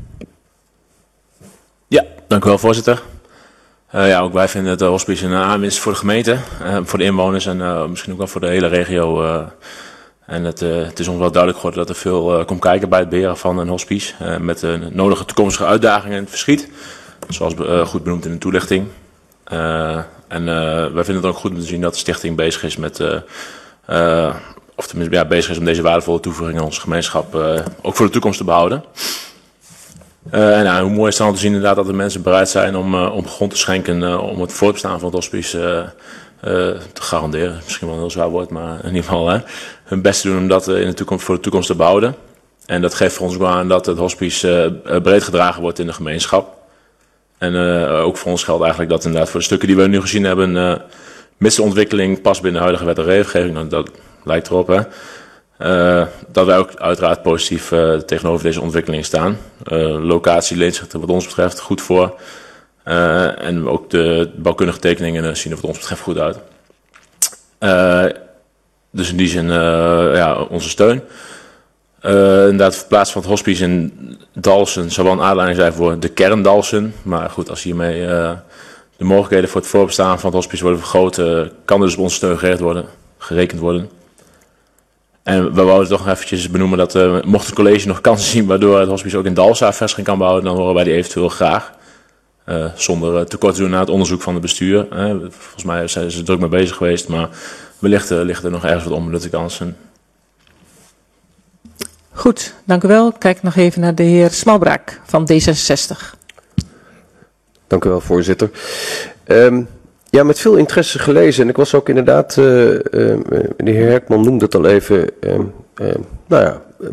Ja, dank u wel, voorzitter. Uh, ja, ook wij vinden het uh, hospice een aanwinst voor de gemeente, uh, voor de inwoners en uh, misschien ook wel voor de hele regio. Uh, en het, uh, het is ons wel duidelijk geworden dat er veel uh, komt kijken bij het beheren van een hospice. Uh, met de uh, nodige toekomstige uitdagingen in het verschiet. Zoals uh, goed benoemd in de toelichting. Uh, en uh, wij vinden het ook goed om te zien dat de stichting bezig is met... Uh, uh, of tenminste ja, bezig is om deze waardevolle toevoeging aan onze gemeenschap uh, ook voor de toekomst te behouden. Uh, en nou, hoe mooi is het dan te zien inderdaad dat de mensen bereid zijn om, uh, om grond te schenken uh, om het voortbestaan van het hospice uh, uh, te garanderen. Misschien wel een heel zwaar woord, maar in ieder geval hè, hun best te doen om dat uh, in de toekomst, voor de toekomst te behouden. En dat geeft voor ons ook aan dat het hospice uh, breed gedragen wordt in de gemeenschap. En uh, ook voor ons geldt eigenlijk dat inderdaad voor de stukken die we nu gezien hebben, uh, mits de ontwikkeling past binnen de huidige wet en regelgeving, nou, dat lijkt erop hè. Uh, dat wij ook uiteraard positief uh, tegenover deze ontwikkeling staan. Uh, locatie leent zich er wat ons betreft goed voor. Uh, en ook de bouwkundige tekeningen uh, zien er wat ons betreft goed uit. Uh, dus in die zin uh, ja, onze steun. Uh, inderdaad, de plaats van het hospice in Dalfsen zou wel een aanleiding zijn voor de kern Dalfsen. Maar goed, als hiermee uh, de mogelijkheden voor het voorbestaan van het hospice worden vergroot, uh, kan er dus op onze steun gerekend worden. Gerekend worden. En we wouden toch nog eventjes benoemen dat uh, mocht het college nog kansen zien waardoor het hospice ook in Dalfsen vestiging kan bouwen, dan horen wij die eventueel graag. Uh, zonder uh, tekort te doen naar het onderzoek van het bestuur. Uh, volgens mij zijn ze er druk mee bezig geweest, maar wellicht uh, ligt er nog ergens wat onbenutte kansen. Goed, dank u wel. Kijk nog even naar de heer Smalbraak van D zesenzestig. Dank u wel, voorzitter. Um, ja, met veel interesse gelezen. En ik was ook inderdaad, uh, uh, de heer Hekman noemde het al even, uh, uh, nou ja... Uh,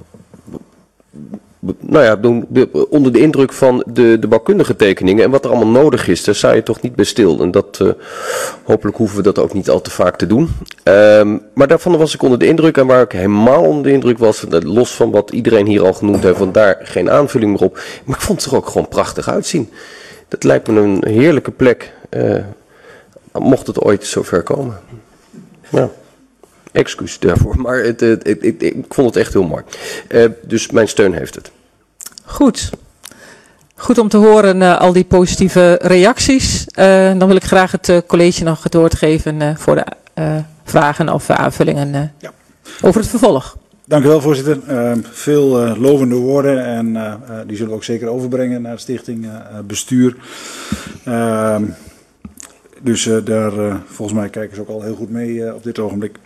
Nou ja, onder de indruk van de, de bouwkundige tekeningen en wat er allemaal nodig is, daar sta je toch niet bij stil. En dat, uh, hopelijk hoeven we dat ook niet al te vaak te doen. Um, maar daarvan was ik onder de indruk, en waar ik helemaal onder de indruk was, los van wat iedereen hier al genoemd heeft, want daar geen aanvulling meer op. Maar ik vond het er ook gewoon prachtig uitzien. Dat lijkt me een heerlijke plek, uh, mocht het ooit zover komen. Ja. Excuus daarvoor, maar het, het, het, het, ik vond het echt heel mooi. Uh, dus mijn steun heeft het. Goed. Goed om te horen, uh, al die positieve reacties. Uh, dan wil ik graag het uh, college nog het woord geven uh, voor de uh, vragen of uh, aanvullingen uh, ja. over het vervolg. Dank u wel, voorzitter. Uh, veel uh, lovende woorden en uh, uh, die zullen we ook zeker overbrengen naar de stichting uh, bestuur. Uh, dus uh, daar, uh, volgens mij kijken ze ook al heel goed mee uh, op dit ogenblik.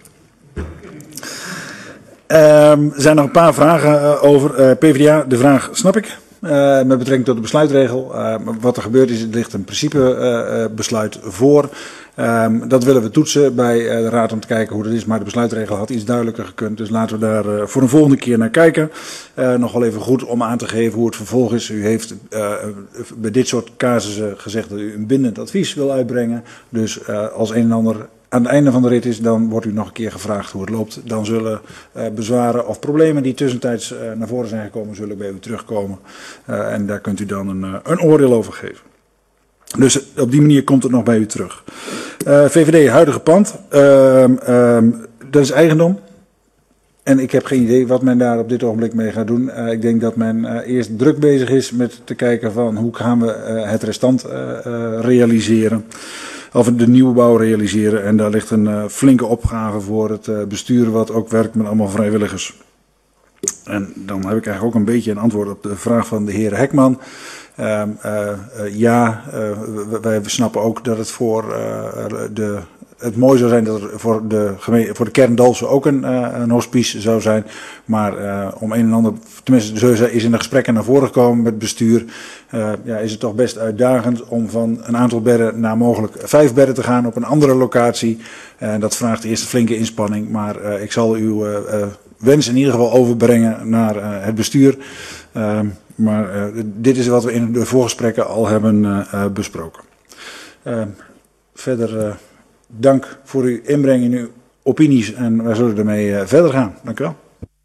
Uh, er zijn nog een paar vragen uh, over uh, P V D A. De vraag snap ik. Uh, met betrekking tot de besluitregel. Uh, wat er gebeurt is, er ligt een principebesluit uh, voor. Um, dat willen we toetsen bij uh, de Raad om te kijken hoe dat is. Maar de besluitregel had iets duidelijker gekund. Dus laten we daar uh, voor een volgende keer naar kijken. Uh, nog wel even goed om aan te geven hoe het vervolg is. U heeft uh, bij dit soort casussen gezegd dat u een bindend advies wil uitbrengen. Dus uh, als een en ander aan het einde van de rit is, dan wordt u nog een keer gevraagd hoe het loopt. Dan zullen uh, bezwaren of problemen die tussentijds uh, naar voren zijn gekomen, zullen bij u terugkomen. Uh, en daar kunt u dan een, uh, een oordeel over geven. Dus op die manier komt het nog bij u terug. Uh, V V D, huidige pand. Uh, uh, dat is eigendom. En ik heb geen idee wat men daar op dit ogenblik mee gaat doen. Uh, ik denk dat men uh, eerst druk bezig is met te kijken van hoe gaan we uh, het restant uh, uh, realiseren. Of de nieuwbouw realiseren. En daar ligt een uh, flinke opgave voor het uh, bestuur, wat ook werkt met allemaal vrijwilligers. En dan heb ik eigenlijk ook een beetje een antwoord op de vraag van de heer Hekman. Uh, uh, uh, ja, uh, wij snappen ook dat het voor uh, de... Het mooi zou zijn dat er voor de, gemeen, voor de kern Dalfsen ook een, uh, een hospice zou zijn. Maar uh, om een en ander, tenminste zo is in de gesprekken naar voren gekomen met het bestuur. Uh, ja, is het toch best uitdagend om van een aantal bedden naar mogelijk vijf bedden te gaan op een andere locatie. En uh, dat vraagt eerst een flinke inspanning. Maar uh, ik zal uw uh, uh, wens in ieder geval overbrengen naar uh, het bestuur. Uh, maar uh, dit is wat we in de voorgesprekken al hebben uh, uh, besproken. Uh, verder... Uh, Dank voor uw inbreng in uw opinies en wij zullen ermee uh, verder gaan. Dank u wel.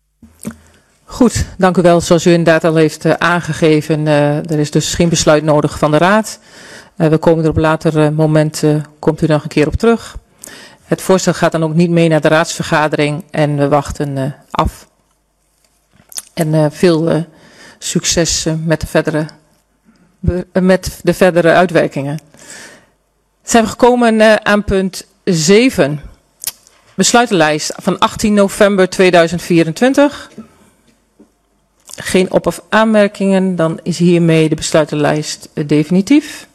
Goed, dank u wel. Zoals u inderdaad al heeft uh, aangegeven, uh, er is dus geen besluit nodig van de Raad. Uh, we komen er op later uh, moment, uh, komt u nog een keer op terug. Het voorstel gaat dan ook niet mee naar de raadsvergadering en we wachten uh, af. En uh, veel uh, succes uh, met, de verdere, uh, met de verdere uitwerkingen. Zijn we gekomen uh, aan punt zeven. Besluitenlijst van achttien november tweeduizend vierentwintig. Geen op- of aanmerkingen, dan is hiermee de besluitenlijst uh, definitief.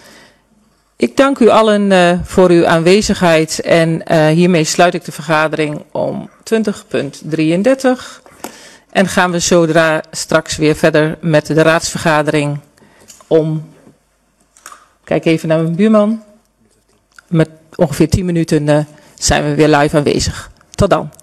Ik dank u allen uh, voor uw aanwezigheid en uh, hiermee sluit ik de vergadering om twintig punt drieëndertig. En gaan we zodra straks weer verder met de raadsvergadering om... Kijk even naar mijn buurman. Met ongeveer tien minuten uh, zijn we weer live aanwezig. Tot dan.